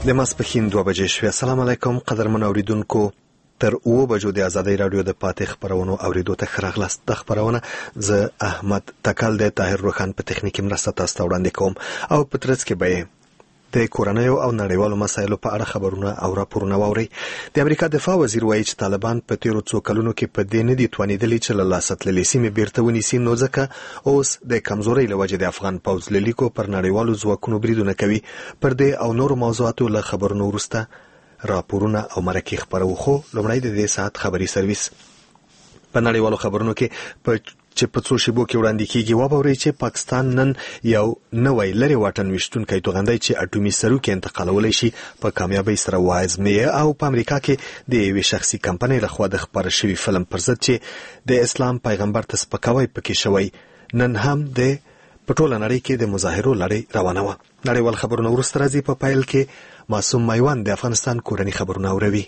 د ماسپښین 2 بجې شوې. السلام علیکم قدرمن اوریدونکو. تر 9 بجو د ازادۍ رادیو د پاتې خبرونو اوریدو ته خراغلاست. د خبرونه زه احمد تکل د طاهر روخان په تخنیکی مرسته تاسو ته وړاندې کوم او په ترڅ کې به د کورنیو او نړیوالو مسایلو په اړه خبرونه او راپورونه واوري. د امریکا دفاع وزیر وایي چې طالبان په تیرو څو کلونو کې په دې نه دي توانیدلي چې له لاسه تللې سیمې بیرته ونیسي، نو ځکه اوس د کمزورۍ له وجې د افغان پوځ له لیکو پر نړیوالو ځواکونو بریدونه کوي. پر دې او نورو موضوعاتو له خبرونو وروسته راپورونه او مرکې خبرو. خو لومړی د دې ساعت خبري سرویس. په نړیوالو خبرونو کې چې په څو شیبو کې وړاندې کیږي وبوري چې پاکستان نن یو نوې لري واټن وشتونکي توغندۍ چې اټومي سروکي انتقالولای شي په کامیابی سره وازمه او په امریکا کې د یوې شخصي کمپنۍ لخوا د خبر شوی فلم پر ضد چې د اسلام پیغمبر ته سپکاوی پکې شوی نن هم د پټول نړۍ کې د مظاهرو لړۍ روانه و. نړیوال خبرونه ورسته راځي. په پایل کې معصوم میوان د افغانستان کورنی خبرونه اوروي.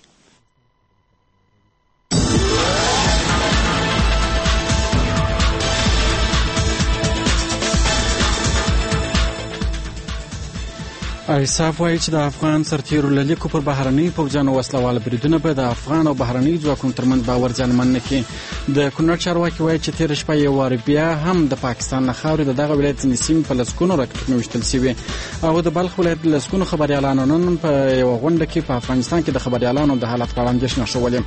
ایساف وایي چې د افغان سرتیرو له لیکو پر بهرني پوځیانو وسلوال بریدونه به د افغان او بهرني ځواکونو ترمنځ باور زیانمن نه کړي. د کونړ چارواکي وایي چې تېره شپه یو وار بیا هم د پاکستان له خاورې د دغه ولایت ځینې سیمې په لسګونو راکټونه ویشتل شوي او د بلخ ولایت لسګونو خبریالانو نن په یوه غونډه کې په افغانستان کې د خبریالانو د حالت په اړه اندېښنه ښولې.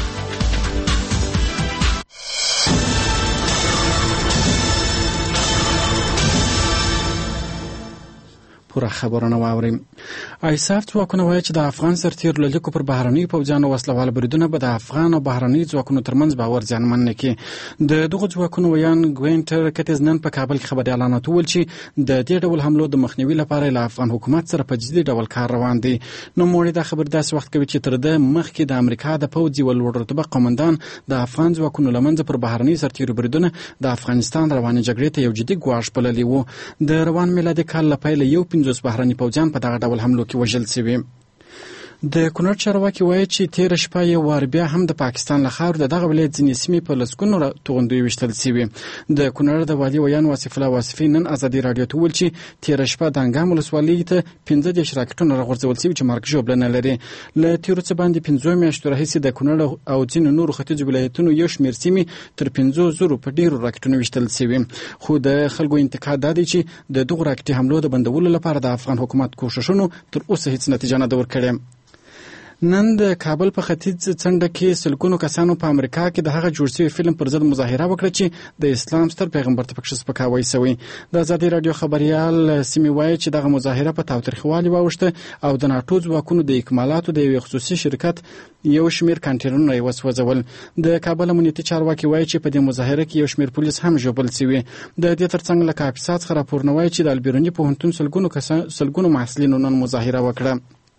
پوره خبرونه واورئ. ایساف ځواکونه وایي چې د افغان سرتیرو له لیکو پر بهرني پوځیانو وسلوال بریدونه به د افغان او بهرني ځواکونو ترمنځ باور زیانمن نه کړي. د دغو ځواکونو ویان ګوینټر کټز نن په کابل کې خبریالانو ته وویل چې د دې ډول حملو د مخنیوي لپاره له افغان حکومت سره په جدي ډول کار روان دی. نوموړي دا خبر داسې وخت کوي چې تر ده مخکې د امریکا د پوځ یو لوړ رتبه قومندان د افغان ځواکونو له منځه پر بهرني سرتیرو بریدونه د افغانستان روانې جګړې ته یو جدي ګواښ بللی و. د روان میلادي کال له پیله 50 بهرني پوځیان په دغه ډول حملو کې وژل شوي. د کونړ چارواکي وایي چې تېره شپه یو وار بیا هم د پاکستان له خاورې د دغه ولایت ځینې سیمې په لسګونو توغندیو ویشتل شوي. د کونړ د والي ویان واصف الله واصفي نن ازادي راډیو ته وویل چې تېره شپه د انګام ولسوالۍ ته 15 راکټونه راغورځول شوي چې مرګ ژوبله نه لري. له تېرو څه باندې 5 میاشتو راهیسې د کونړ او ځینو نورو ختیځو ولایتونو یو شمېر سیمې تر 500 په ډېرو راکټونو ویشتل شوي. خو د خلکو انتقاد دا دی چې د دغو راکټي حملو د بندولو لپاره د افغان حکومت کوښښونو تر اوسه هیڅ نتیجه نه ده ورکړې. نن د کابل په ختیځ څنډه کې سلګونو کسانو په امریکا کې د هغه جوړ شوي فلم پر ضد مظاهره وکړه چې د اسلام ستر پیغمبر ته پکې سپکاوی شوی. د ازادي راډیو خبريال سیمې وایي چې دغه مظاهره په تاوتریخوالي واوښته او د ناټو ځواکونو د اکمالاتو د یو خصوصي شرکت یو شمېر کانټینرونه یې وسوځول. د کابل امنیتي چارواکي وایي چې په دې مظاهره کې یو شمېر پولیس هم ژوبل شوي. د دې ترڅنګ له کاپیسا څخه راپورونه وایي چې د البیروني پوهنتون سلګونو محصلینو نن مظاهره وکړه.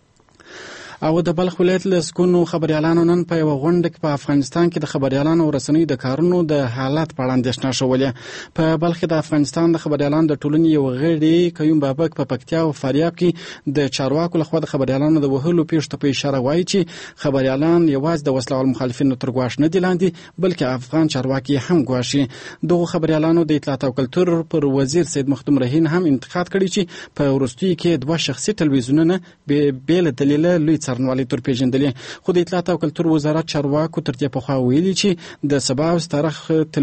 او د بلخ ولایت لسګونو خبریالانو نن په یوه غونډه کې په افغانستان کې د خبریالانو او رسنیو د کارونو د حالت په اړه اندېښنه ښولې. په بلخ کې د افغانستان د خبریالانو د ټولنې یو غړي قیوم بابک په پکتیا او فاریاب کې د چارواکو لخوا د خبریالانو د وهلو پیښو ته په اشاره وایي چې خبریالان یوازې د وسله وال مخالفینو تر ګواښ نه دي لاندې بلکې افغان چارواکي هم ګواښي. دغو خبریالانو د اطلاعات او کلتور پر وزیر سید مخدوم رهین هم انتقاد کړی چې په وروستیو کې 2 شخصي تلویزیونونه بې له دلیله لوی څارنوالۍ تر پیژندلې. خو د اطلاعات او کلتور وزارت چارواکو تر دې پخوا ویلي چې د سبا او ستاره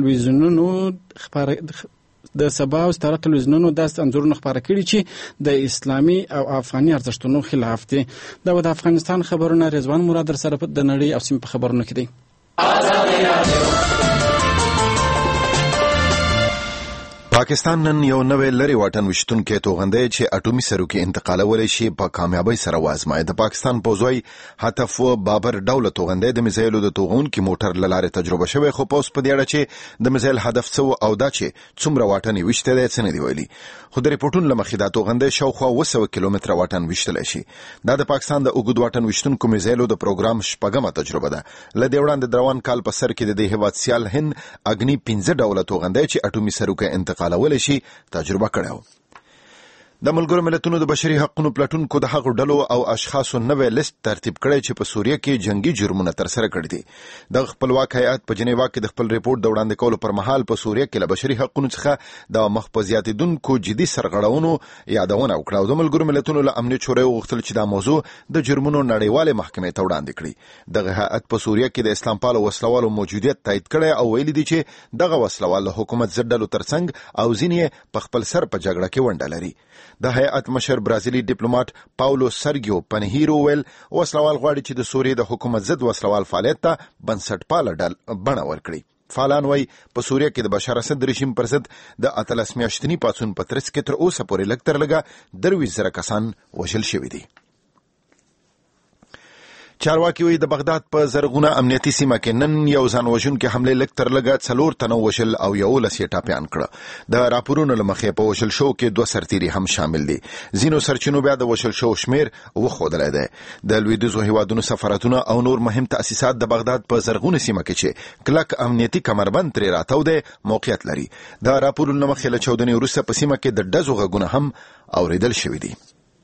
تلویزیونونو داسې انځورونه خپاره کړي چې د اسلامي او افغاني ارزښتونو خلاف دي. دا د افغانستان خبرونه رضوان مراد در سره د نړۍ او سیمې په خبرونو کې دی. پاکستان نن یو نوې لري واټن وشتونکي توغندۍ چې اټومي سروکي انتقالولای شي په کامیابی سره وازمایي. د پاکستان پوځوي هدف بابر ډوله توغندۍ د میزایلو د توغونکي موټر لاره تجربه شوی، خو پوس په دې اړه چې د میزایل هدف څه او دا چې څومره واټن وشته دی څه نه دی ویلي. خو د ریپورتونو لمخې دا توغندۍ شاوخوا 200 کیلومتره واټن وشتلی شي. دا د پاکستان د اوږد واټن وشتونکو میزایلو د پروګرام شپږمه تجربه ده. له دې وړاندې د روان کال په سر کې د دې هیواد سیال هند اګني 15 ډوله توغندۍ چې اټومي سروکي انتقالولای شي تجربه کړو. د ملګرو ملتونو د بشري حقوقو پلټونکو د هغو ډلو او اشخاصو نوې لیست ترتیب کړی چې په سوریه کې جنگي جرمونه ترسره کړي دي. د خپلواک هیئات په جنیوا کې د خپل ریپورت د وړاندې کولو پر مهال په سوریه کې له بشري حقوقو څخه د مخ په زیاتېدونکو جدي سرغړونو یادونه وکړه او د ملګرو ملتونو له امنیت شورا وغوښتل چې دا موضوع د جرمونو نړیوالې محکمې ته وړاندې کړي. دغه هیئات په سوریه کې د اسلام پالو وسلوالو موجودیت تایید کړی او ویلي دي چې دغه وسلوال له حکومت ضد ډلو ترڅنګ او ځینې په خپل سر په جګړه کې ونډه لري. د هیئات مشر برازیلي ډیپلوماټ پاولو سرګیو پنهیرو ویل وسلوال غواړي چې د سوریې د حکومت ضد وسلوال فعالیت ته بنسټپاله بڼه ورکړي. فعالان وایي په سوریه کې د بشار اسد رژیم پر ضد د 18 میاشتني پاڅون په ترڅ کې تر اوسه پورې لږ تر لږه 23,000 کسان وژل شوي دي. چارواکي وایي د بغداد په زرغونه امنیتي سیمه کې نن یو ځان وژونکې حمله لږ تر لږه 4 تنه وژل او 11 یې ټاپیان کړه. د راپورونو له مخې په وژل شو کې 2 سرتیري هم شامل دي. ځینو سرچینو بیا د وژل شو شمیر وښودلی دی. د لویدیځو هیوادونو سفارتونه او نور مهم تأسیسات د بغداد په زرغونه سیمه کې چې کلک امنیتي کمربند ترې راتاو دی موقعیت لري. د راپورونو له مخې له چاودنې وروسته په سیمه کې د ډزو غږونه هم اوریدل شوي دي.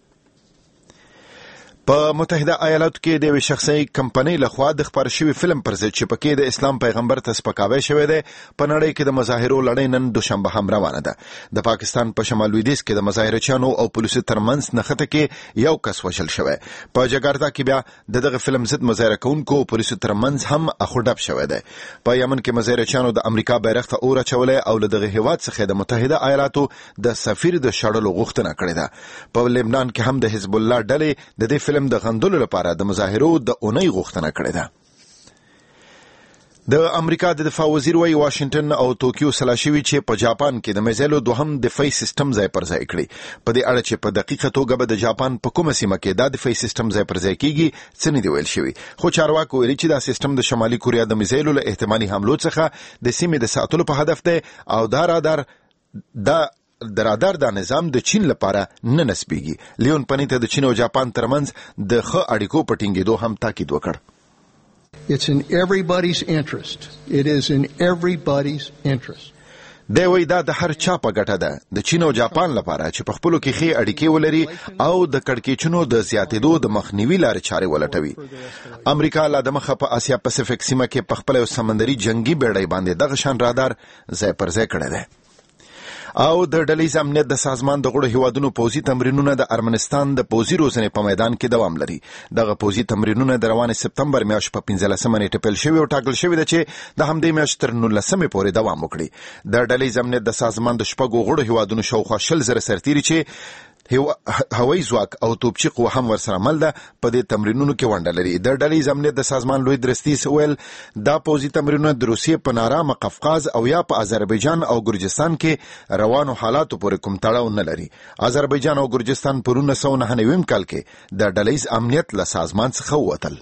په متحده ایالاتو کې د یوې شخصي کمپنۍ لخوا د خپاره شوي فلم پر ضد چې پکې د اسلام پیغمبر ته سپکاوی شوی دی په نړۍ کې د مظاهرو لړۍ نن دوشنبه هم روانه ده. د پاکستان په شمال لویدیځ کې د مظاهرچیانو او پولیسو ترمنځ نښته کې یو کس وژل شوی. په جګارتا کې بیا دغه فلم ضد مظاهره کوونکو او پولیسو ترمنځ هم اخوډب شوی دی. په یمن کې مظاهرچیانو د امریکا بیرغ ته اور اچولی او له دغه هیواد څخه د متحده ایالاتو د سفیر د شړلو غوښتنه کړې ده. په لبنان کې هم د حزب الله ډلې د دې فلم د غندلو لپاره د مظاهرو د اونۍ غوښتنه کړې ده. د امریکا د دفاع وزیر وايي واشنگټن او توکیو سلا شوي چې په جاپان کې د میزایلو دوهم دفاعي سیستم ځای پر ځای کړي. په دې اړه چې په دقیقه توګه به د جاپان په کومه سیمه کې دا دفاعي سیستم ځای پر ځای کیږي څه نه دی ویل شوي. خو چارواکو ویلي چې دا سیستم د شمالي کوریا د میزایلو له احتمالي حملو څخه د سیمې د ساتلو په هدف دی او د رادار دا نظام د چین لپاره نه نسبیږي. لیون پنی ته د چین او جاپان ترمنځ د ښه اړیکو په ټینګېدو هم تاکید وکړ. It's in everybody's interest. It is in everybody's interest. دی وایي دا د هر چا په ګټه ده د چین او جاپان لپاره چې په خپلو کې ښې اړیکې ولري او د کړکېچونو د زیاتېدو د مخنیوي لارې چارې ولټوي. امریکا لا د مخه په اسیا پسفیک سیمه کې په خپله یو سمندري جنگي بیړۍ باندې دغه شان رادار ځای پر ځای کړی دی. او د ډلهیز امنیت د سازمان د غړو هیوادونو پوځي تمرینونه د ارمنستان د پوځي روزنې په میدان کې دوام لري. دغه پوځي تمرینونه د روانې سپتمبر میاشت په 15 نیټه پیل شوي او ټاکل شوي ده چې د همدې میاشت تر 19 پورې دوام وکړي. د ډلهیز امنیت د سازمان د 6 غړو هیوادونو شاوخوا 20,000 سرتیري چې هوایي ځواک او توپچي قوه هم ورسره مل ده په دې تمرینونو کې ونډه لري. د ډلهیز امنیت د سازمان لوی درستیز ویل دا پوځي تمرینونه د روسیې په نارامه قفقاز او یا په آذربایجان او ګرجستان کې روانو حالاتو پورې کوم تړاو نه لري. آذربایجان او ګرجستان په 1999 کال کې د ډلهیز امنیت له سازمان څخه ووتل.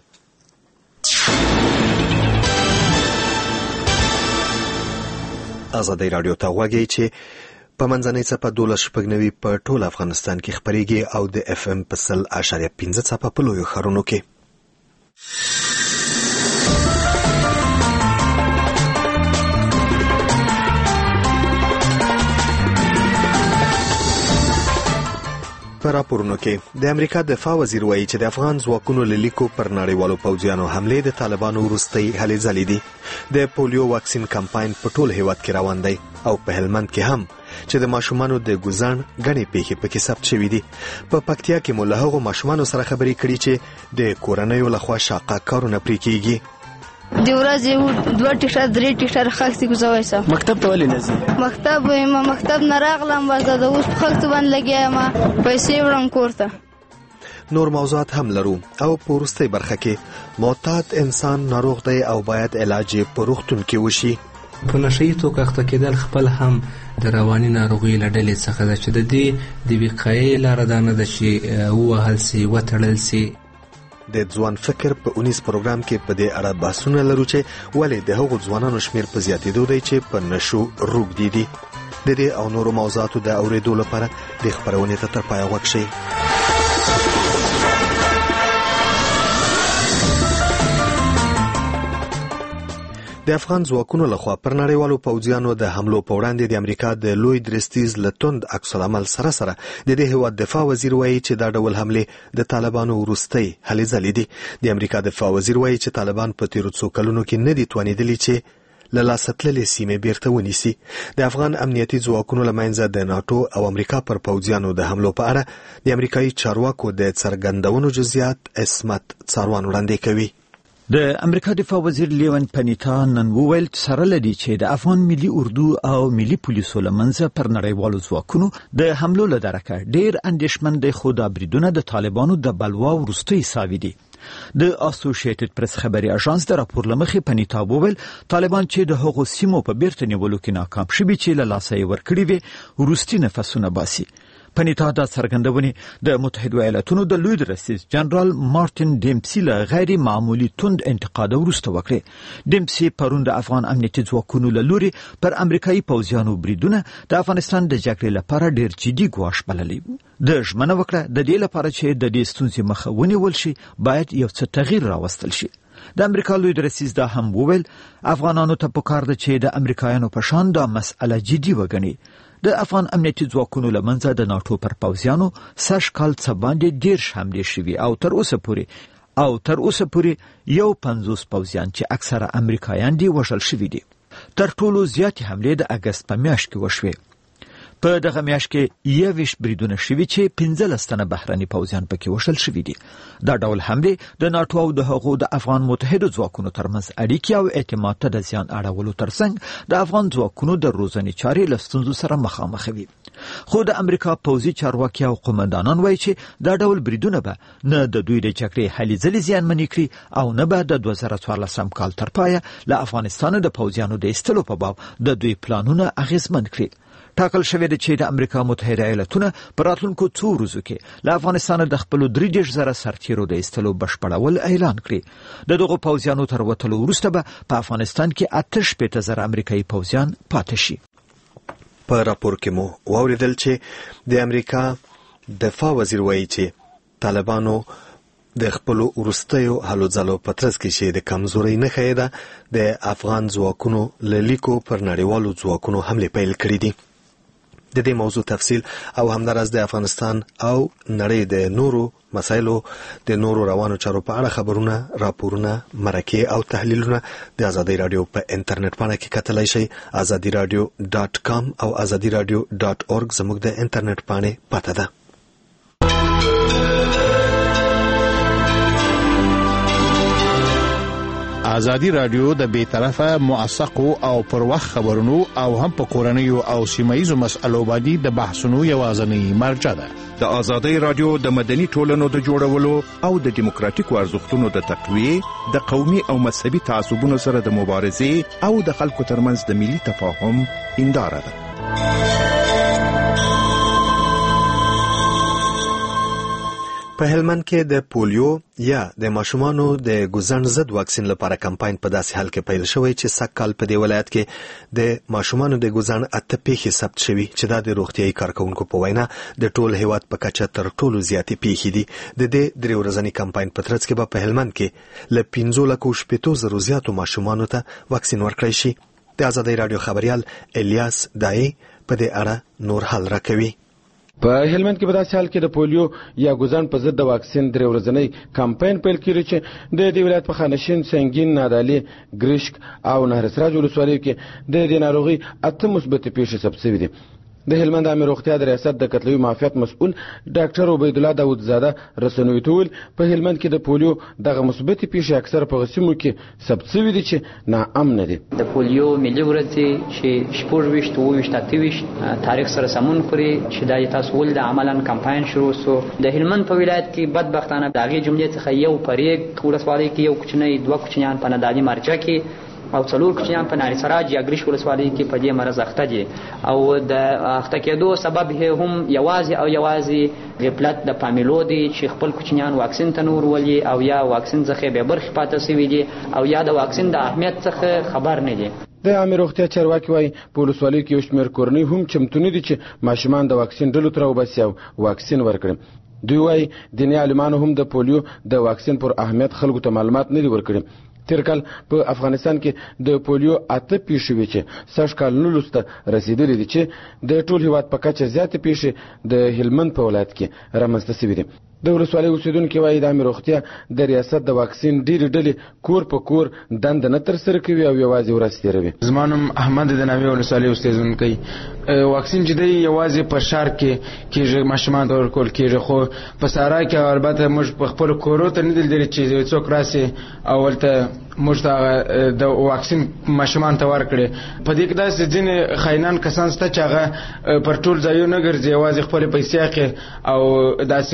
ازادي رادیو ته غوږی چې په منځنۍ څپه 12.9 په ټول افغانستان کې خپرېږي او د FM په 100.5 څپه په لویو ښارونو کې. په راپورونو کې د امریکا دفاع وزیر وایي چې د افغان ځواکونو له لیکو پر نړیوالو پوځیانو حملې د طالبانو وروستۍ هلې ځلې دي. د پولیو واکسین کمپاین په ټول هیواد کې روان دی او په هلمند کې هم چې د ماشومانو د ګوزن غني پیښې پکې ثبت شوې دي. په پکتیا کې مو له هغو ماشومانو سره خبرې کړې چې د کورنیو لخوا شاقه کارونه پرې کیږي. د ورځې 2 ټیکټر 3 ټیکټر خاصي گزاوي سم مکتب ته ولې نه ځي؟ مکتب نه راغلم وځه د اوس خلک باندې لګیا ما پیسې وړم کوړته. نور موضوعات هم لرو او په وروستۍ برخه کې معتاد انسان ناروغ دی او باید علاج یې په روغتون کې وشي. په نشهیي توګه اخته کېدل خپل هم د رواني ناروغۍ له ډلې څخه ده چې د دې د وقایې لاره دا نه ده چې ووهل سي وتړل سي. د ځوان فکر په 19 پروګرام کې په دې اړه بحثونه لرو چې ولې د هغو ځوانانو شمیر په زیاتېدو دی چې په نشو روږدي دي. د دې او نورو موضوعاتو د اورېدو لپاره د خپرونې ته تر پایه غوږ شئ. د افغان ځواکونو لخوا پر نړیوالو پوځیانو د حملو په وړاندې د امریکا د لوی درستیز له توند عکس العمل سره د دې هیواد دفاع وزیر وایي چې دا ډول حملې د طالبانو وروستۍ هلې ځلې دي. د امریکا دفاع وزیر وایي چې طالبان په تیرو څو کلونو کې نه دي توانېدلي چې له لاسه تللې سیمې بیرته ونیسي. د افغان امنیتي ځواکونو له منځه د ناټو او امریکا پر پوځیانو د حملو په اړه د امریکایي چارواکو د څرګندونو جزئیات عصمت څاروان وړاندې کوي. د امریکا دفاع وزیر لیون پنیتا نن وویل سره لدی چې د افغان ملي اردو او ملي پولیسو لمنځه پر نړیوالو ځواکونو د حملو له درکه ډیر اندېښمن دي، خو دا بریدونه د طالبانو د بلوا وروستۍ ساوي دي. د اسوسییټډ پریس خبري اژانس د راپور لمخې پنیتا وویل طالبان چې د هغو سیمو په بیرته نیولو کې ناکام شوي چې له لاسه یې ورکړي وي وروستي نفسونه باسي. پنیتا دا څرګندونې د متحده ایالاتونو د لوی درستیز جنرال مارټین ډیمسي له غیر معمولی توند انتقاد وروسته وکړي. ډیمسي پرون د افغان امنیتي ځواکونو له لوري پر امریکایي پوځیانو بریدونه د افغانستان د جګړې لپاره ډیر جدي ګواښ بللي. د ژمنه وکړه د دې لپاره چې د دې ستونزې مخه ونیول شي باید یو څه تغییر راوستل شي. د امریکا لوی درستیز دا هم وویل افغانانو ته پکار ده چې د امریکایانو په شان دا مسئله جدي وګڼي. د افغان امنیتي ځواکونو لمنځه د ناټو پر پوځیانو سږ کال څه باندې 10 حملې شوي او تر اوسه پورې یو 50 پوځیان چې اکثره امریکایان دي وژل شوي دي. تر ټولو زیاتې حملې د اګست په میاشت کې وشوې. په دغه میاشت کې 21 بریدونه شوي چې 15 تنه بهرني پوځیان پکې وژل شوي دي. دا ډول حملې د ناټو او د هغو د افغان متحده ځواکونو ترمنځ اړیکې او اعتماد ته د زیان اړولو ترڅنګ د افغان ځواکونو د روزنې چارې له ستونزو سره مخامخ وي. خو د امریکا پوځي چارواکي او قومندانان وایي چې دا ډول بریدونه به نه د دوی د جګړې هلې ځلې زیانمنې کړي او نه به د 2014 کال تر پایه له افغانستان د پوځیانو د ایستلو په باب د دوی پلانونه اغیزمن کړي. ټاکل شوی دی چې د امریکا متحده ایالاتونه په راتلونکو څو ورځو کې له افغانستان د خپلو 30,000 سرتیرو د ایستلو بشپړول اعلان کړي. د دغو پوځیانو تر وتلو وروسته به په افغانستان کې 68,000 امریکایي پوځیان پاتې شي. په راپور کې مو واوریدل چې د امریکا دفاع وزیر وایي چې طالبانو د خپل وروستیو هلو ځلو په ترڅ کې چې د کمزورۍ نښه ده د افغان ځواکونو له لیکو پر نړیوالو ځواکونو حملې پیل کړې دي. د دې موضوع تفصیل او همداراز د افغانستان او نړۍ د نورو مسایلو د نورو روانو چارو په اړه خبرونه، راپورونه، مرکې او تحلیلونه د ازادي رادیو په انټرنیټ باندې کې کتلای شئ. azadiradio.com او azadiradio.org زموږ د انټرنیټ باندې پته ده. ازادي رادیو د بیطرفه موثقو او پر وخت خبرونو او هم په کورنیو او سیمایي مسایلو باندې د بحثونو یوازینی مرجع ده. د ازادي رادیو د مدني ټولنو د جوړولو او د دیموکراتیکو ارزښتونو د تقویه، د قومي او مذهبي تعصبونو سره د مبارزې او د خلکو ترمنځ د ملي تفاهم هنداره ده. په هلمند کې د پولیو یا د ماشومانو د ګوزن ضد واکسین لپاره کمپاین په داسې حال کې پیل شوی چې سږ کال په دې ولایت کې د ماشومانو د ګوزن 8 پیښې ثبت شوي چې دا د روغتیايي کارکونکو په وینا د ټول هیواد په کچه تر ټولو زیاتې پیښې دي. د دې 3 ورځني کمپاین په ترڅ کې په هلمند کې له 15,000 زیاتو ماشومانو ته واکسین ورکړی شي. د ازادي رادیو خبريال الیاس دای په دې اړه نور حل راکوي. په هلمند کې په داسې حال کې د پولیو یا ګوزن په ضد د واکسین 3 ورځنی کمپاین پیل کړی چې د دې ولایت په خانشین، سنگین، نادعلي، ګرشک او نهرسراج ولسوالیو کې د دې ناروغي 8 مثبت پیښې ثبت شوې دي. د هلمند عامه روغتیا د ریاست د قتلوي معافیت مسؤل ډاکټر عبید الله داود زاده رسنوي ټول په هلمند کې د پولیو دغه مثبت پیښې اکثر په غسیمو کې ثبت شوې دي چې ناامن دي. د پولیو ملي ورځ چې 24 تاریخ سره سمون خوري چې د تاسو ول د عملاً کمپاین شروع سو. د هلمند په ولایت کې بدبختانه دغه جملې څخه یو پرېګ ولسوالۍ کې یو کوچنی 2 کوچنیان په نادعلي مرجع کې او 4 کوچنیان په نهرسراج یا ګرشک ولسوالۍ کې په دې مرض اخته دي او د اخته کېدو سبب هم یوازې غفلت د فامیلو دی چې خپل کوچنیان واکسین ته نور ولي او یا واکسین څخه به برخه پاتې شوي دي او یا د واکسین د اهمیت څخه خبر نه دي. د عامه روغتیا چارواکي وايي په ولسوالۍ کې یو شمېر کورنۍ هم چمتو نه دي چې ماشومان د واکسین ډلو ته راوباسي او واکسین ورکړي. دوی وايي دیني عالمانو هم د پولیو د واکسین پر اهمیت خلکو ته معلومات نه دي ورکړي. تیر کال په افغانستان کې د پولیو 8 پیښې وې چې سږ کال 19 ته رسیدلې دي چې د ټول هیواد په کچه زیاتې پیښې د هلمند په ولایت کې رامنځته شوې دي. د ولسوالۍ اوسیدونکي وایي د عامې روغتیا د ریاست د واکسین ډېرې ډلې کور په کور دنده نه ترسره کوي او یوازې ورځ تېروي. زما نوم احمد د ناوې ولسوالۍ اوسیدونکی. واکسین چې دی یوازې په ښار کې کېږي، ماشومان ته ورکول کېږي، خو په صحرا کې البته موږ په خپلو کورو ته نه دي چې څوک راسي او ولته موږ ته د واکسین ماشومان ته ورکړي. په دې کې داسې ځینې خاینان کسان شته چې هغه پر ټول ځایونه ګرځي، یوازې خپلې پیسې اخلي او داسې